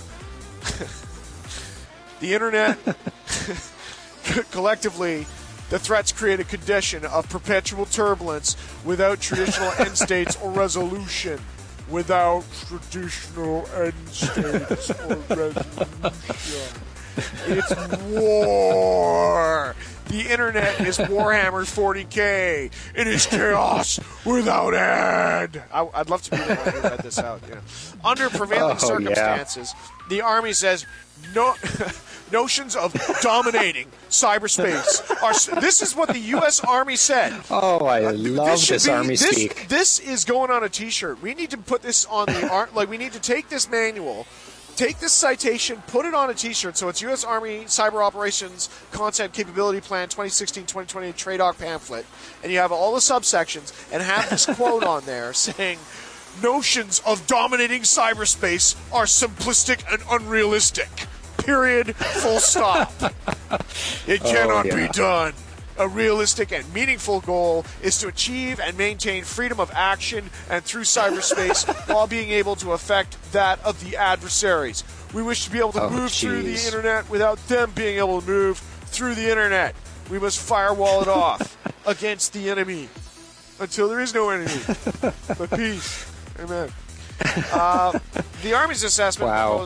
The internet, collectively, the threats create a condition of perpetual turbulence without traditional end states or resolution. Without traditional end states or resolution. It's war. The internet is Warhammer 40K. It is chaos without end. I'd love to be the one who read this out. Under prevailing circumstances, the Army says notions of dominating cyberspace are. This is what the U.S. Army said. Oh, I love this Army speak. This is going on a T-shirt. We need to put this on the we need to take this manual. Take this citation, put it on a T-shirt, so it's U.S. Army Cyber Operations Content Capability Plan 2016-2020 TRADOC pamphlet, and you have all the subsections, and have this quote on there saying, notions of dominating cyberspace are simplistic and unrealistic. Period. Full stop. It cannot be done. A realistic and meaningful goal is to achieve and maintain freedom of action and through cyberspace while being able to affect that of the adversaries. We wish to be able to move through the internet without them being able to move through the internet. We must firewall it off against the enemy until there is no enemy but peace. Amen. The Army's assessment. Wow.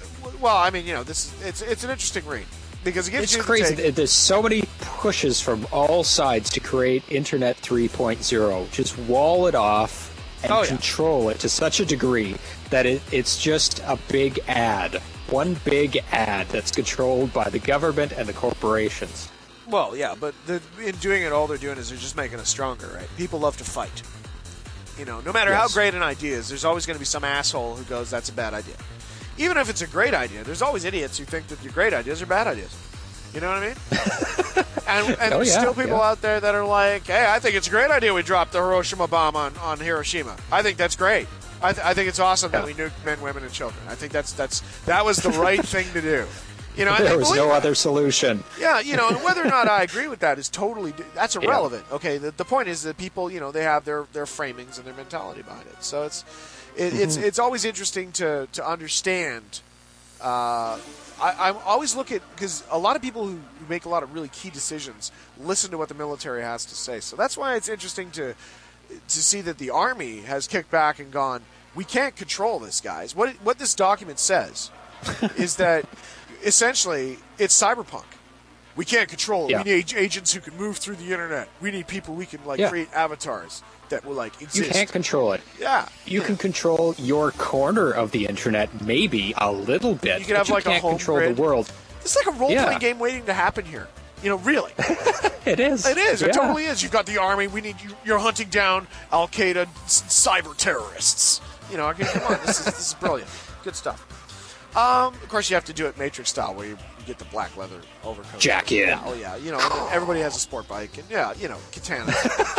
It's an interesting read. Because it gives it's crazy. There's so many pushes from all sides to create Internet 3.0. Just wall it off and control it to such a degree that it's just a big ad. One big ad that's controlled by the government and the corporations. Well, yeah, but in doing it, all they're doing is they're just making us stronger, right? People love to fight. No matter how great an idea is, there's always going to be some asshole who goes, that's a bad idea. Even if it's a great idea, there's always idiots who think that your great ideas are bad ideas. You know what I mean? And there's still people out there that are like, hey, I think it's a great idea we dropped the Hiroshima bomb on Hiroshima. I think that's great. I think it's awesome that we nuked men, women, and children. I think that was the right thing to do. You know, there was no other solution. Yeah, you know, and whether or not I agree with that is that's irrelevant. Yeah. Okay, the point is that people, you know, they have their framings and their mentality behind it. So it's always interesting to understand. I always look at, because a lot of people who make a lot of really key decisions listen to what the military has to say. So that's why it's interesting to see that the Army has kicked back and gone, we can't control this, guys. What this document says is that essentially it's cyberpunk. We can't control it. Yeah. We need agents who can move through the internet. We need people we can create avatars that will exist. You can't control it. Yeah. You can control your corner of the internet, maybe a little bit. You can have you can't a home control grid. The world. It's like a role-playing game waiting to happen here. You know, really. It is. It is. It totally is. You've got the Army. We need you. You're hunting down Al-Qaeda cyber terrorists. You know, come on. This is brilliant. Good stuff. Of course, you have to do it Matrix style, where you get the black leather overcoat. Jacket. Yeah, yeah. You know, and everybody has a sport bike, and katana.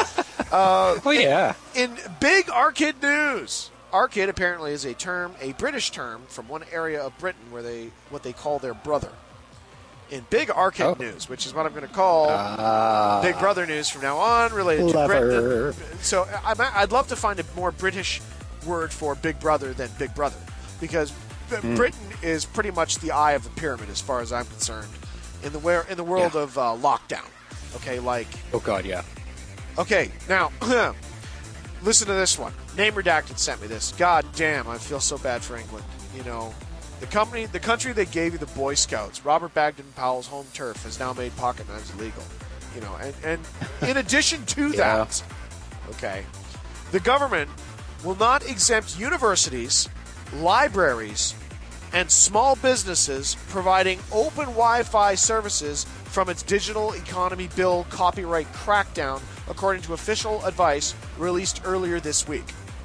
Oh yeah. In big arcade news, arcade apparently is a British term from one area of Britain where what they call their brother. In big arcade news, which is what I'm going to call Big Brother news from now on, related to Britain. So I'd love to find a more British word for Big Brother than Big Brother, because Britain is pretty much the eye of the pyramid as far as I'm concerned in the world of lockdown. Okay, oh god, yeah. Okay, now listen to this one. Name Redacted sent me this. God damn, I feel so bad for England. You know, the country that gave you the Boy Scouts, Robert Bagden-Powell's home turf, has now made pocket knives illegal. You know, and in addition to that, okay, the government will not exempt universities, libraries, and small businesses providing open Wi-Fi services from its Digital Economy Bill copyright crackdown, according to official advice released earlier this week.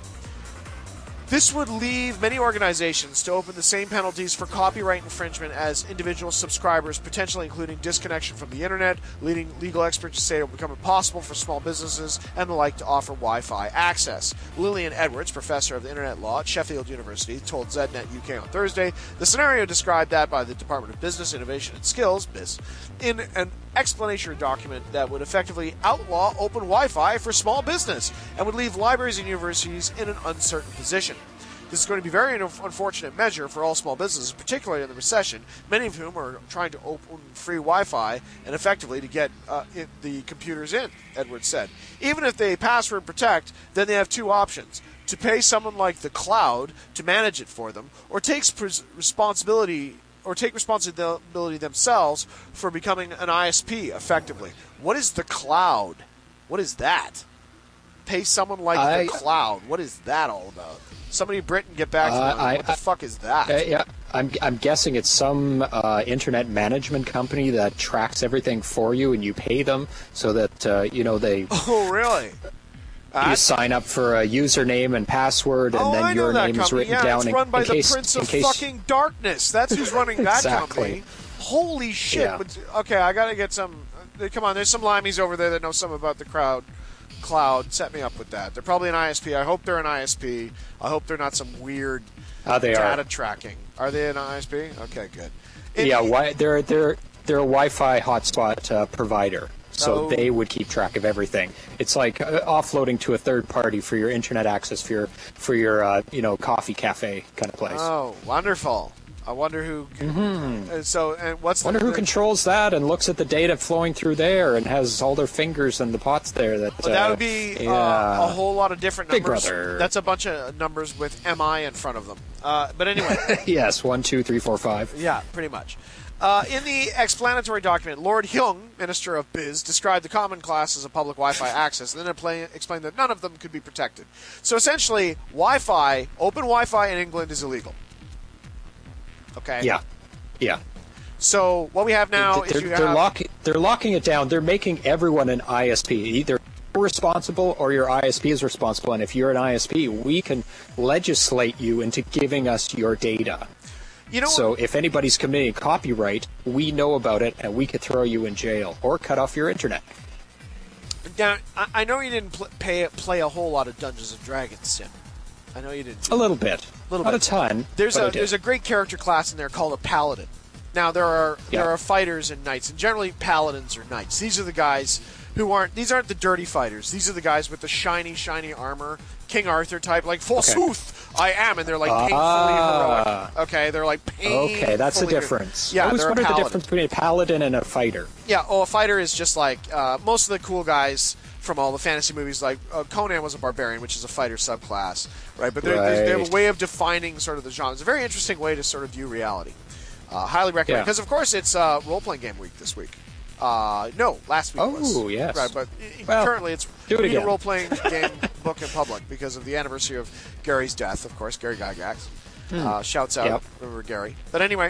This would leave many organizations to open the same penalties for copyright infringement as individual subscribers, potentially including disconnection from the internet, leading legal experts to say it will become impossible for small businesses and the like to offer Wi-Fi access. Lillian Edwards, professor of internet law at Sheffield University, told ZDNet UK on Thursday the scenario described that by the Department of Business, Innovation and Skills, BIS, in an explanatory document that would effectively outlaw open Wi-Fi for small business and would leave libraries and universities in an uncertain position. This is going to be a very unfortunate measure for all small businesses, particularly in the recession, many of whom are trying to open free Wi-Fi and effectively to get the computers in, Edwards said. Even if they password protect, then they have two options: to pay someone like the cloud to manage it for them, or take responsibility themselves for becoming an ISP effectively. What is the cloud? What is that? Pay someone like the cloud. What is that all about? Somebody in Britain get back to me. What the fuck is that? Yeah, I'm guessing it's some internet management company that tracks everything for you, and you pay them so that they. Oh, really? You sign up for a username and password, and then your name is written down. It's run by the Prince of fucking Darkness. That's who's running that company. Holy shit! Yeah. Okay, I gotta get some. Come on, there's some limeys over there that know something about the cloud. Set me up with that. They're probably an ISP. I hope they're an ISP. I hope they're not some weird data tracking. Are they an ISP? Okay, good. They're a Wi-Fi hotspot provider. So they would keep track of everything. It's like offloading to a third party for your internet access for your coffee cafe kind of place. Oh, wonderful! I wonder who. Who controls that and looks at the data flowing through there and has all their fingers in the pots there. That would be a whole lot of different numbers. Big Brother. That's a bunch of numbers with MI in front of them. But anyway. Yes, 1, 2, 3, 4, 5. Yeah, pretty much. In the explanatory document, Lord Hyung, Minister of Biz, described the common classes of public Wi-Fi access and then explained that none of them could be protected. So essentially, open Wi-Fi in England is illegal. Okay? Yeah. So what we have now is they're locking it down. They're making everyone an ISP. Either you're responsible or your ISP is responsible. And if you're an ISP, we can legislate you into giving us your data. So if anybody's committing copyright, we know about it, and we could throw you in jail or cut off your internet. Now, I know you didn't play a whole lot of Dungeons and Dragons, Sim. I know you didn't. A little bit. Not a ton. There's a great character class in there called a Paladin. Now there are fighters and knights, and generally paladins or knights. These are the guys who aren't the dirty fighters. These are the guys with the shiny armor, King Arthur type, like forsooth I am, and they're like painfully heroic. Okay, they're like painfully. Okay, that's the difference. Yeah, I always they're wondered a the paladin. difference between a paladin and a fighter. Yeah, a fighter is just like most of the cool guys from all the fantasy movies. Like Conan was a barbarian, which is a fighter subclass, right? But they have a way of defining sort of the genre. It's a very interesting way to sort of view reality. Highly recommend, because of course it's role-playing game week this week. No, last week was. Oh, yes. Right, but Well, currently it's do it again. a role-playing game book in public because of the anniversary of Gary's death, of course, Gary Gygax. Shouts out, remember Gary. But anyway,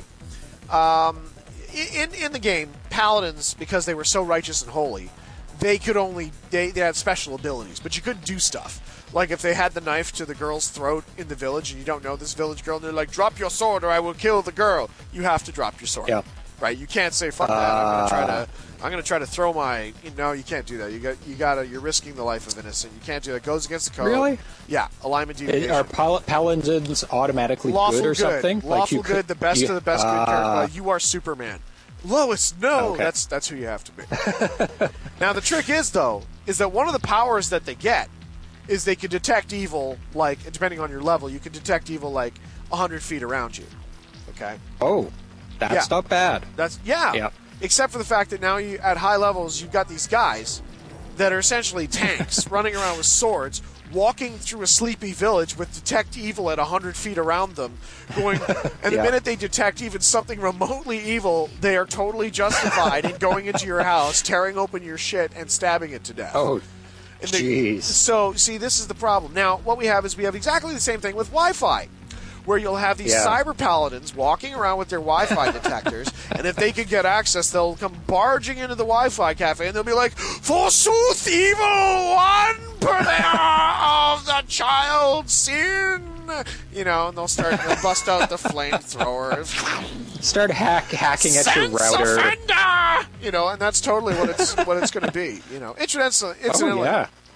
in the game, paladins, because they were so righteous and holy, they had special abilities, but you couldn't do stuff. Like if they had the knife to the girl's throat in the village, and you don't know this village girl, and they're like, "Drop your sword, or I will kill the girl." You have to drop your sword. Yeah. Right? You can't say, "Fuck that." I'm gonna try to throw my. No, you can't do that. You're risking the life of innocent. You can't do that. It goes against the code. Really? Yeah. Alignment deviation. Are paladins automatically lawful good or something? Lawful good, the best of the best good character. You are Superman. Lois, no. Okay. That's who you have to be. Now the trick is that one of the powers that they get is they can detect evil, like, depending on your level, you can detect evil like 100 feet around you. Okay? Oh, that's not bad. Yeah. Except for the fact that now at high levels, you've got these guys that are essentially tanks running around with swords, walking through a sleepy village with detect evil at 100 feet around them, going, and the minute they detect even something remotely evil, they are totally justified in going into your house, tearing open your shit, and stabbing it to death. Oh, jeez. So, see, this is the problem. Now, what we have exactly the same thing with Wi-Fi, where you'll have these cyber paladins walking around with their Wi-Fi detectors, and if they can get access, they'll come barging into the Wi-Fi cafe, and they'll be like, "Forsooth, evil one, purveyor of the child's sin," and they'll bust out the flamethrower. Start hacking at your router. Offender! And that's totally what it's going to be. Incidentally,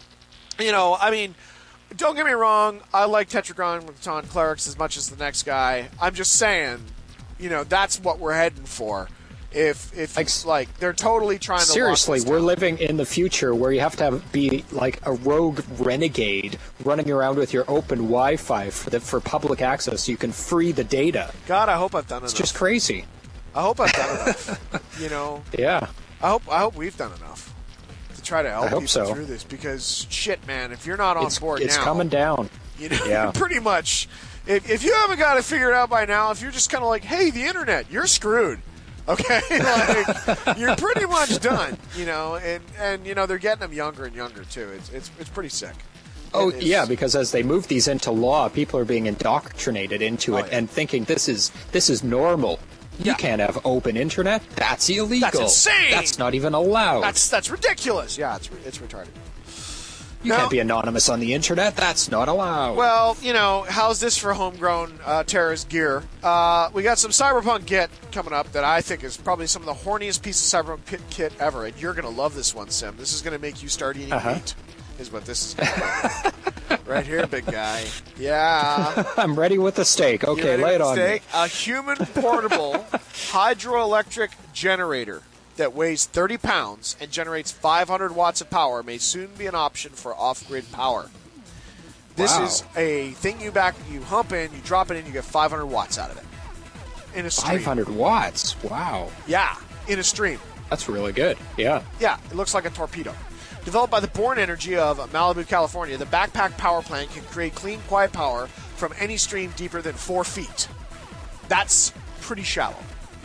I mean, don't get me wrong, I like Tetragrammaton Clerics as much as the next guy. I'm just saying, that's what we're heading for. If they're totally trying to seriously, lock this we're down. living in the future where you have to be like a rogue renegade running around with your open Wi-Fi for public access so you can free the data. God, I hope I've done enough. It's just crazy. I hope I've done enough. Yeah. I hope we've done enough to try to help people through this, because shit, man, if you're not on board it's now, coming down. You're pretty much. If you haven't got it figured out by now, if you're just kind of like, "Hey, the internet," you're screwed. Okay, you're pretty much done. And they're getting them younger and younger too. It's pretty sick. Oh, yeah, because as they move these into law, people are being indoctrinated into it and thinking this is normal. You can't have open internet. That's illegal. That's insane. That's not even allowed. That's ridiculous. Yeah, it's retarded. You can't be anonymous on the internet. That's not allowed. Well, how's this for homegrown terrorist gear? We got some Cyberpunk Kit coming up that I think is probably some of the horniest pieces of Cyberpunk kit ever, and you're going to love this one, Sim. This is going to make you start eating meat, is what this is going to be. Right here, big guy. Yeah. I'm ready with the steak. Okay, lay it on me. A human portable hydroelectric generator that weighs 30 pounds and generates 500 watts of power may soon be an option for off-grid power. This is a thing you hump in, you drop it in, you get 500 watts out of it. In a stream. 500 watts? Wow. Yeah, in a stream. That's really good. Yeah. Yeah, it looks like a torpedo. Developed by the Born Energy of Malibu, California, the Backpack Power Plant can create clean, quiet power from any stream deeper than 4 feet. That's pretty shallow.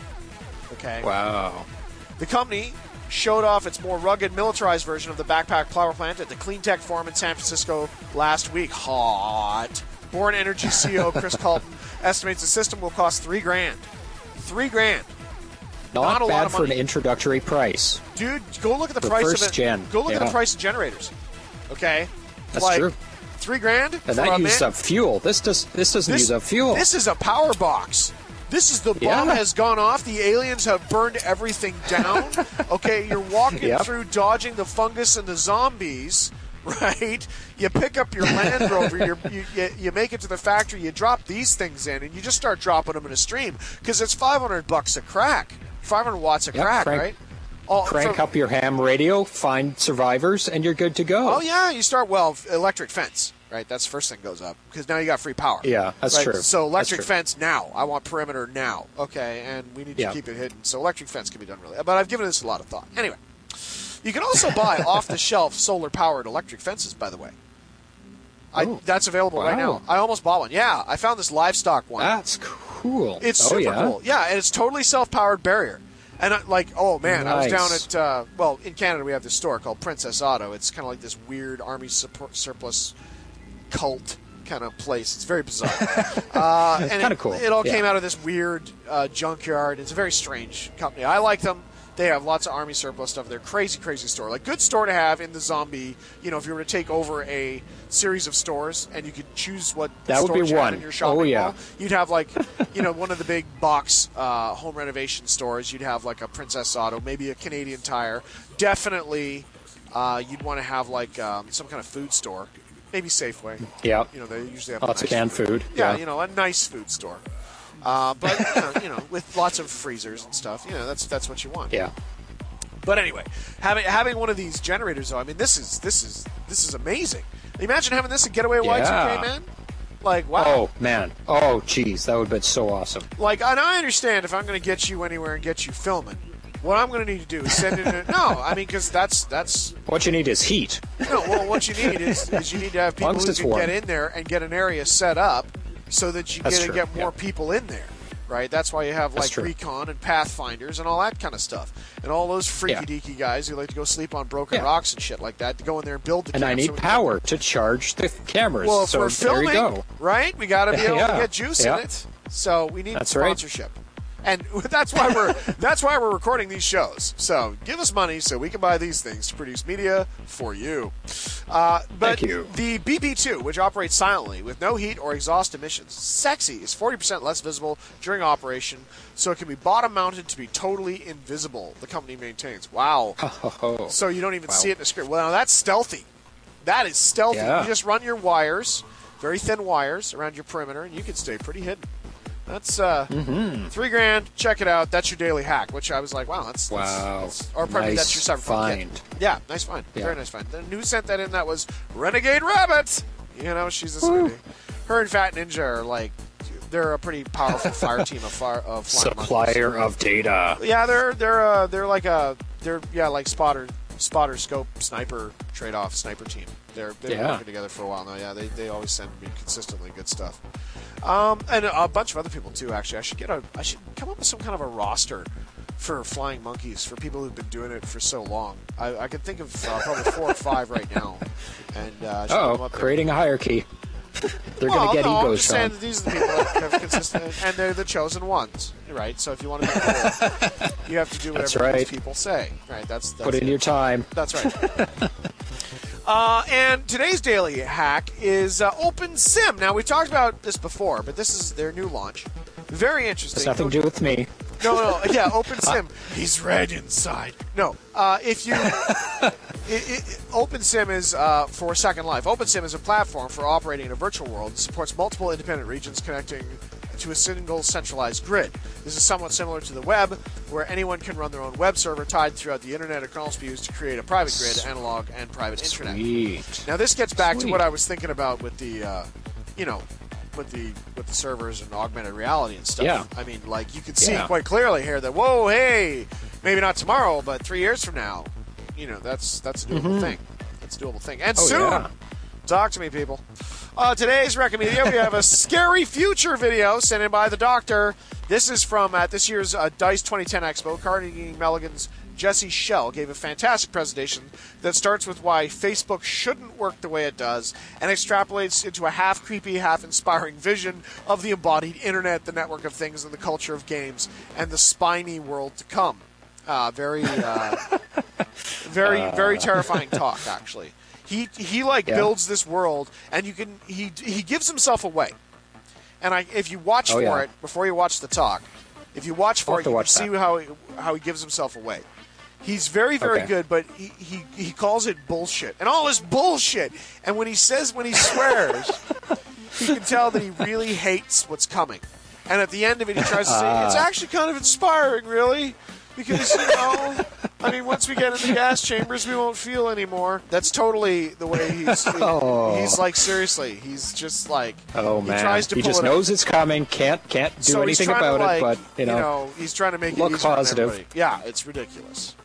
Okay? Wow. The company showed off its more rugged, militarized version of the Backpack Power Plant at the Cleantech Forum in San Francisco last week. Hot. Born Energy CEO Chris Colton estimates the system will cost $3,000. $3,000. Not a lot bad of for money. an introductory price. Dude, go look at the For price first of it. gen. Go look at the price of generators. Okay? That's true. $3,000. And that uses up fuel. This doesn't use up fuel. This is a power box. This is the bomb has gone off. The aliens have burned everything down. Okay, you're walking through, dodging the fungus and the zombies. right? You pick up your Land Rover, you make it to the factory, you drop these things in, and you just start dropping them in a stream because it's $500 a crack, 500 watts a crack, right? Crank up your ham radio, find survivors, and you're good to go. Oh yeah, you start electric fence, right? That's the first thing goes up because now you got free power. Yeah, that's right? true. So electric That's true. fence now. I want perimeter now. Okay, and we need to keep it hidden. So electric fence can be done really. But I've given this a lot of thought. Anyway, you can also buy off-the-shelf solar-powered electric fences. By the way, that's available right now. I almost bought one. Yeah, I found this livestock one. That's cool. It's super cool. Yeah, and it's totally self-powered barrier. And oh man, nice. I was down at in Canada we have this store called Princess Auto. It's kind of like this weird army surplus cult kind of place. It's very bizarre. And kind of cool. It all came out of this weird junkyard. It's a very strange company. I like them. They have lots of army surplus stuff. They're crazy, crazy store. Like, good store to have in the zombie, if you were to take over a series of stores and you could choose what that store would be you had one. in your shopping Oh, yeah. mall, you'd have, like, one of the big box home renovation stores. You'd have, like, a Princess Auto, maybe a Canadian Tire. Definitely you'd want to have, like, some kind of food store. Maybe Safeway. Yeah. They usually have lots nice of canned food. Yeah, a nice food store. But with lots of freezers and stuff, that's what you want. Yeah. But anyway, having one of these generators, though, I mean, this is amazing. Imagine having this at Getaway Y2K, man. Like, wow. Oh man. Oh geez, that would have been so awesome. Like, and I understand if I'm going to get you anywhere and get you filming, what I'm going to need to do is send it in. No, I mean, because that's. What you need is heat. No, well, what you need is you need to have people who can get in there and get an area set up so that you get more people in there, right? That's why you have like Recon and Pathfinders and all that kind of stuff, and all those freaky deaky guys who like to go sleep on broken rocks and shit like that to go in there and build the. And I need power to charge the cameras. Well, so for filming, there you go. right? We got to be able to get juice in it, so we need sponsorship. And that's why we're recording these shows. So give us money so we can buy these things to produce media for you. Thank you. The BB2, which operates silently with no heat or exhaust emissions, sexy, is 40% less visible during operation, so it can be bottom mounted to be totally invisible. The company maintains. Wow. So you don't even see it in the screen. Well, now that's stealthy. That is stealthy. Yeah. You just run your wires, very thin wires, around your perimeter, and you can stay pretty hidden. That's $3,000. Check it out. That's your daily hack. Which I was like, wow, that's or pardon me, that's your find. Yeah, nice find. Yeah. Very nice find. The news sent that in. That was Renegade Rabbit. She's a sweetie. Her and Fat Ninja are like, they're a pretty powerful fire team of flying supplier monkeys. of data. Yeah, they're like spotter scope sniper trade-off sniper team. They've been working together for a while now. Yeah, they always send me consistently good stuff. And a bunch of other people too. Actually, I should come up with some kind of a roster for flying monkeys for people who've been doing it for so long. I can think of probably 4 or 5 right now. And creating a hierarchy. They're going to get egos. I'm just saying that these are the people that have consistent, and they're the chosen ones, right? So if you want to be cool, you have to do whatever these people say, right? That's put in your time. That's right. And today's daily hack is OpenSim. Now, we've talked about this before, but this is their new launch. Very interesting. It's nothing to do with me. No. Yeah, OpenSim. He's red inside. No. If you... OpenSim is for Second Life. OpenSim is a platform for operating in a virtual world that supports multiple independent regions connecting to a single centralized grid. This is somewhat similar to the web, where anyone can run their own web server tied throughout the internet. It can also be used to create a private grid, analog, and private intranet. Now, this gets back to what I was thinking about with the, with the servers and augmented reality and stuff. Yeah. I mean, like, you can see quite clearly here that, whoa, hey, maybe not tomorrow, but 3 years from now, that's a doable thing. That's a doable thing. And soon! Yeah. Talk to me, people. Today's Rec Media, we have a scary future video sent in by the doctor. This is from at this year's DICE 2010 Expo. Carnegie Mellon's Jesse Schell gave a fantastic presentation that starts with why Facebook shouldn't work the way it does and extrapolates into a half creepy, half inspiring vision of the embodied internet, the network of things, and the culture of games, and the spiny world to come. Very terrifying talk, actually. He builds this world, and he gives himself away. And if you watch for it before you watch the talk, if you watch for it, you can see how he gives himself away. He's very, very good, but he calls it bullshit. And all this bullshit. And when he swears, you can tell that he really hates what's coming. And at the end of it, he tries to say, it's actually kind of inspiring, really. Because, I mean, once we get in the gas chambers, we won't feel anymore. That's totally the way he's like, seriously. He's just like, oh, man. He tries to he pull just it knows it's coming, can't do anything about it, but, he's trying to make look it easier positive. on everybody. Yeah, it's ridiculous.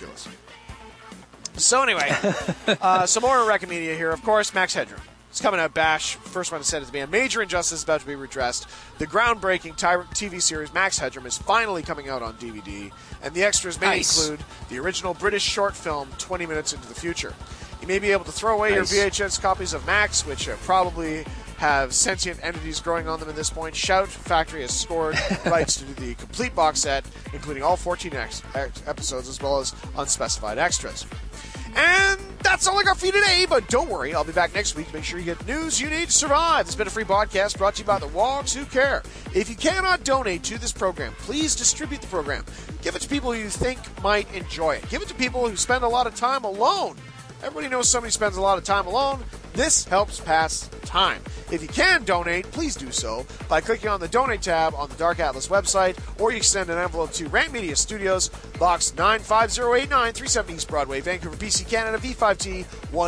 So anyway, some more Recomedia here. Of course, Max Headroom. It's coming out, Bash. First one to send it to me. A major injustice is about to be redressed. The groundbreaking TV series Max Headroom is finally coming out on DVD, and the extras may include the original British short film 20 Minutes into the Future. You may be able to throw away your VHS copies of Max, which probably have sentient entities growing on them at this point. Shout Factory has scored rights to the complete box set, including all 14 episodes, as well as unspecified extras. And that's all I got for you today, but don't worry, I'll be back next week to make sure you get news you need to survive. It's been a free podcast brought to you by the Wogs Who Care. If you cannot donate to this program, please distribute the program. Give it to people you think might enjoy it. Give it to people who spend a lot of time alone. Everybody knows somebody spends a lot of time alone. This helps pass time. If you can donate, please do so by clicking on the Donate tab on the Dark Atlas website, or you can send an envelope to Rant Media Studios, Box 95089, 370 East Broadway, Vancouver, BC, Canada, V5T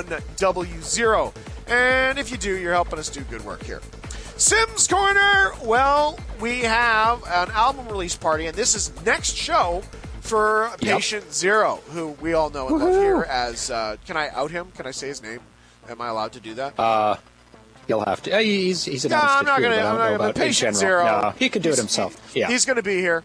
1W0. And if you do, you're helping us do good work here. Sims Corner! Well, we have an album release party, and this is next show for Patient Zero, who we all know and love here as, can I out him? Can I say his name? Am I allowed to do that? You'll have to. He's an no, artist. I'm not going to. Patient Zero. No, he can do it himself. He's going to be here.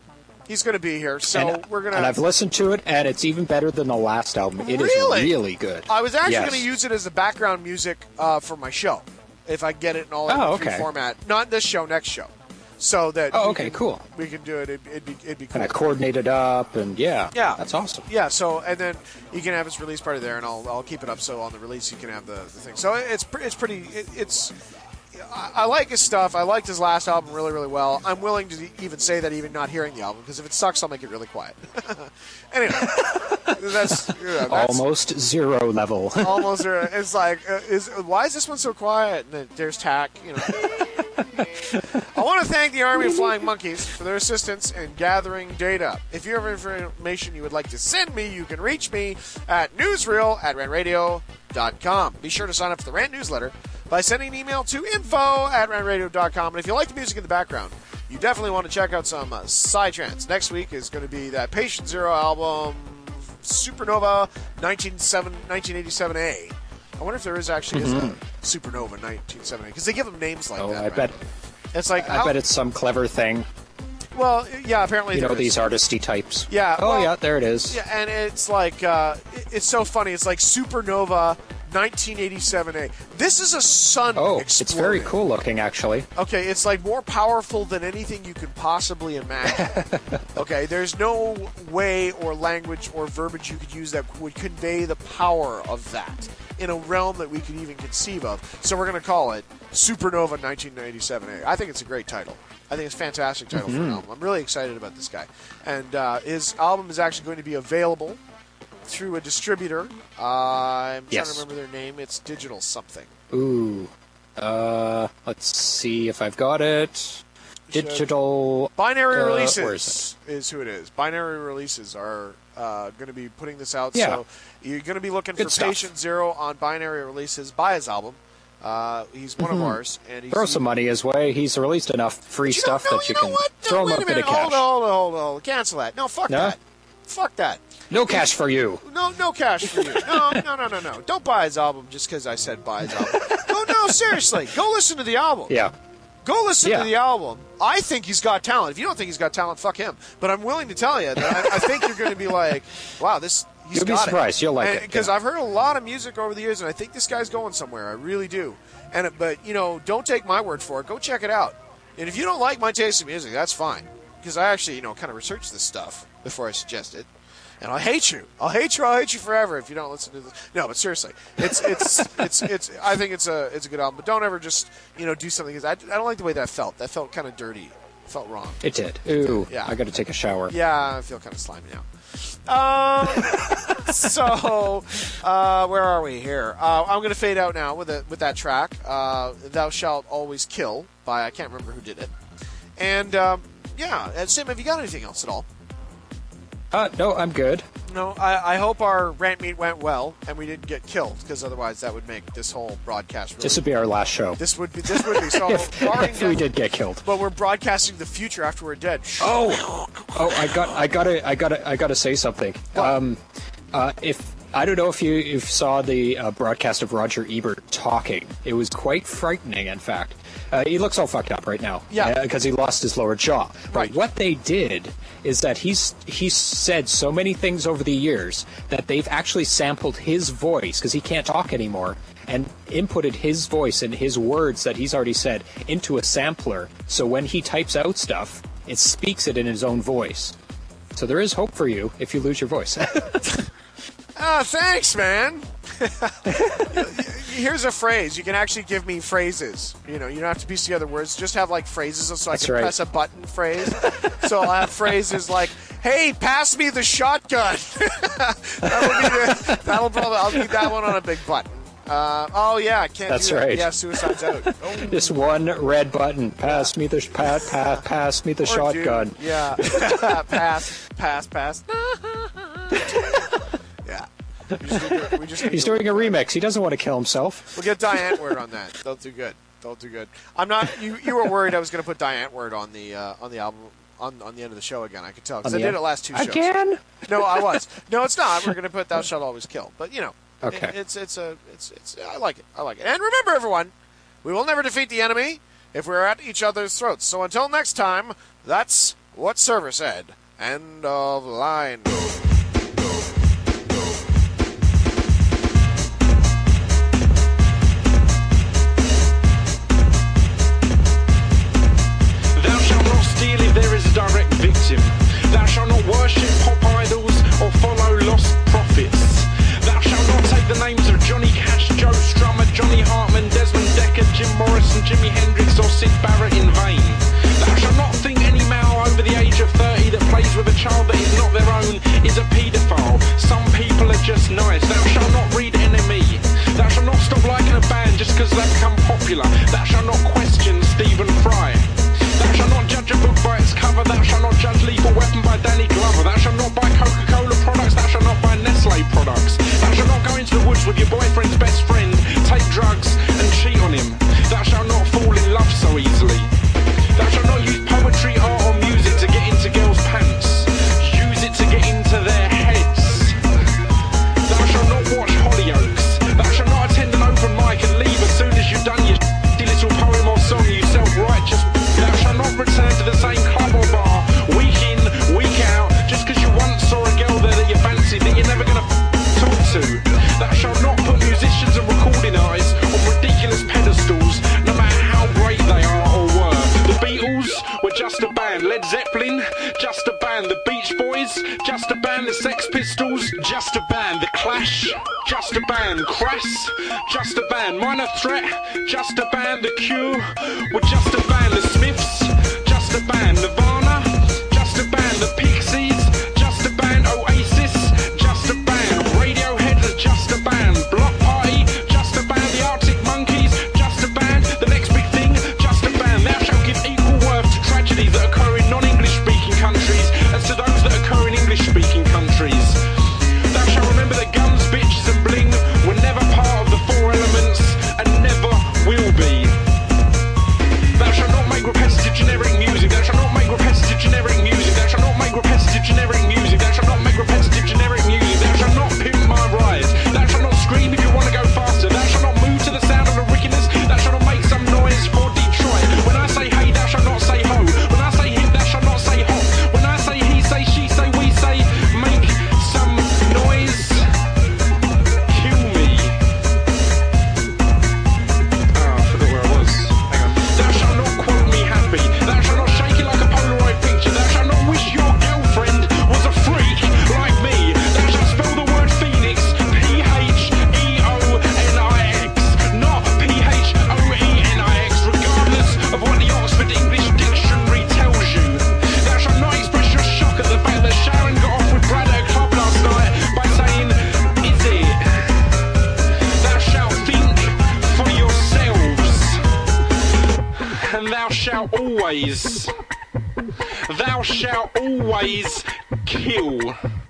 So we're going to. And I've listened to it, and it's even better than the last album. It is really good. I was actually going to use it as the background music for my show, if I get it in all MP3 format. Not this show, next show. So that cool. We can do it. It'd be cool. Kind of coordinate it up, and yeah, that's awesome. Yeah. So and then you can have his release party there, and I'll keep it up so on the release you can have the thing. So it's pretty. I like his stuff. I liked his last album really, really well. I'm willing to even say that even not hearing the album, because if it sucks, I'll make it really quiet. Anyway, that's almost zero level. Almost zero. It's like, why is this one so quiet? And then there's Tack. I want to thank the Army of Flying Monkeys for their assistance in gathering data. If you have information you would like to send me, you can reach me at newsreel@rantradio.com. Be sure to sign up for the Rant newsletter by sending an email to info@rantradio.com. And if you like the music in the background, you definitely want to check out some Psytrance. Next week is going to be that Patient Zero album, Supernova 1987A. I wonder if there is actually a Supernova 1978, because they give them names like that. I bet. It's like I bet it's some clever thing. Well, yeah, apparently these artisty types. Yeah. Yeah, there it is. Yeah, and it's like it's so funny. It's like Supernova 1987A. This is a sun exploding. It's very cool looking, actually. Okay, it's like more powerful than anything you could possibly imagine. Okay, there's no way or language or verbiage you could use that would convey the power of that in a realm that we could even conceive of. So we're going to call it Supernova 1987A. I think it's a great title. I think it's a fantastic title for an album. I'm really excited about this guy. And his album is actually going to be available through a distributor. I'm trying to remember their name. It's Digital something. Ooh. Let's see if I've got it. Digital... Binary Releases is who it is. Binary Releases are going to be putting this out. Yeah. So you're going to be looking for Patient Zero on Binary Releases. Buy his album. He's one of ours. And throw some money his way. He's released enough free stuff that you can throw him a bit of cash. Hold on. Cancel that. No, fuck that. Fuck that. No cash for you. No cash for you. No. Don't buy his album just because I said buy his album. No, seriously. Go listen to the album. Yeah. Go listen to the album. I think he's got talent. If you don't think he's got talent, fuck him. But I'm willing to tell you that I think you're going to be like, wow, he's You'll be surprised. You'll like it. Because I've heard a lot of music over the years, and I think this guy's going somewhere. I really do. But don't take my word for it. Go check it out. And if you don't like my taste in music, that's fine. Because I actually, kind of researched this stuff before I suggest it. And I'll hate you. I'll hate you forever if you don't listen to this. No, but seriously, it's. I think it's a good album. But don't ever just do something. Because I don't like the way that felt. That felt kind of dirty. It felt wrong. It did. Ooh. Yeah. I got to take a shower. Yeah, I feel kind of slimy now. So, where are we here? I'm going to fade out now with that track. Thou Shalt Always Kill by, I can't remember who did it. And, and Sim, have you got anything else at all? No, I'm good. No, I hope our rant meet went well and we didn't get killed, because otherwise that would make this whole broadcast. Really, this would be our last show. This would be. So if we did get killed. But we're broadcasting the future after we're dead. I gotta say something. If I don't know if you saw the broadcast of Roger Ebert talking, it was quite frightening. In fact, he looks all fucked up right now. Yeah, because he lost his lower jaw. Right. But what they did is that he's said so many things over the years that they've actually sampled his voice, because he can't talk anymore, and inputted his voice and his words that he's already said into a sampler. So when he types out stuff, it speaks it in his own voice. So there is hope for you if you lose your voice. Thanks, man. Here's a phrase. You can actually give me phrases. You don't have to piece together words. Just have like phrases so I can press a button phrase. So I'll have phrases like, "Hey, pass me the shotgun." I'll need that one on a big button. I can't. That's do that. right. Yeah, suicide's out. Oh. This one red button. Pass me the pass me the shotgun. Dude, yeah. pass. Yeah. He's doing a remix. He doesn't want to kill himself. We'll get Die Antwoord on that. They'll do good. I'm not. You were worried I was going to put Die Antwoord on the album on the end of the show again. I could tell because I did it last two shows. Again? No, I was. No, it's not. We're going to put Thou Shalt Always Kill. But okay. It's I like it. And remember, everyone, we will never defeat the enemy if we're at each other's throats. So until next time, that's what Server said. End of line. If there is a direct victim, thou shalt not worship pop idols or follow lost prophets. Thou shalt not take the names of Johnny Cash, Joe Strummer, Johnny Hartman, Desmond Decker, Jim Morrison, Jimi Hendrix or Syd Barrett in vain. Thou shalt not think any male over the age of 30 that plays with a child that is not their own is a paedophile. Some people are just nice. Thou shalt not read NME. Thou shalt not stop liking a band just because they've become popular. Thou shalt not question Stephen Fry. Thou shalt not judge a book by its cover. Thou shalt not judge Lethal Weapon by Danny Glover. Thou shalt not buy Coca-Cola products. Thou shalt not buy Nestle products. Thou shalt not go into the woods with your boyfriend's best friend, take drugs and cheat on him. Thou shalt not fall in love so easily. Thou shalt not use poetry, art or music to get into girls' pants. Use it to get into their heads. Thou shalt not watch Hollyoaks. Thou shalt not attend an open mic and leave as soon as you've done your little poem or song, you self-righteous. Thou shalt not return to the same club or bar, week in, week out, just because you once saw a girl there that you fancied that you're never going to talk to. Thou shalt not put musicians and recording artists on ridiculous pedestals, no matter how great they are or were. The Beatles were just a band. Led Zeppelin, just a band. The Beach Boys, just a band. The Sex Pistols, just a band. The Clash, just a band. Crass, just a band. Minor Threat, just a band. The Cure were just a band. The Smiths, just a band. Nirvana, just a band. The Pixies, just a band. Oasis, just a band. Radiohead, just a band. Block Party, just a band. The Arctic Monkeys, just a band. The Next Big Thing, just a band. Thou shalt give equal worth to tragedies that occur in non-English speaking countries as to those that occur in English speaking countries. Thou shalt remember that guns, bitches and bling were never part of the four elements and never will be. Thou shalt and thou shalt always kill.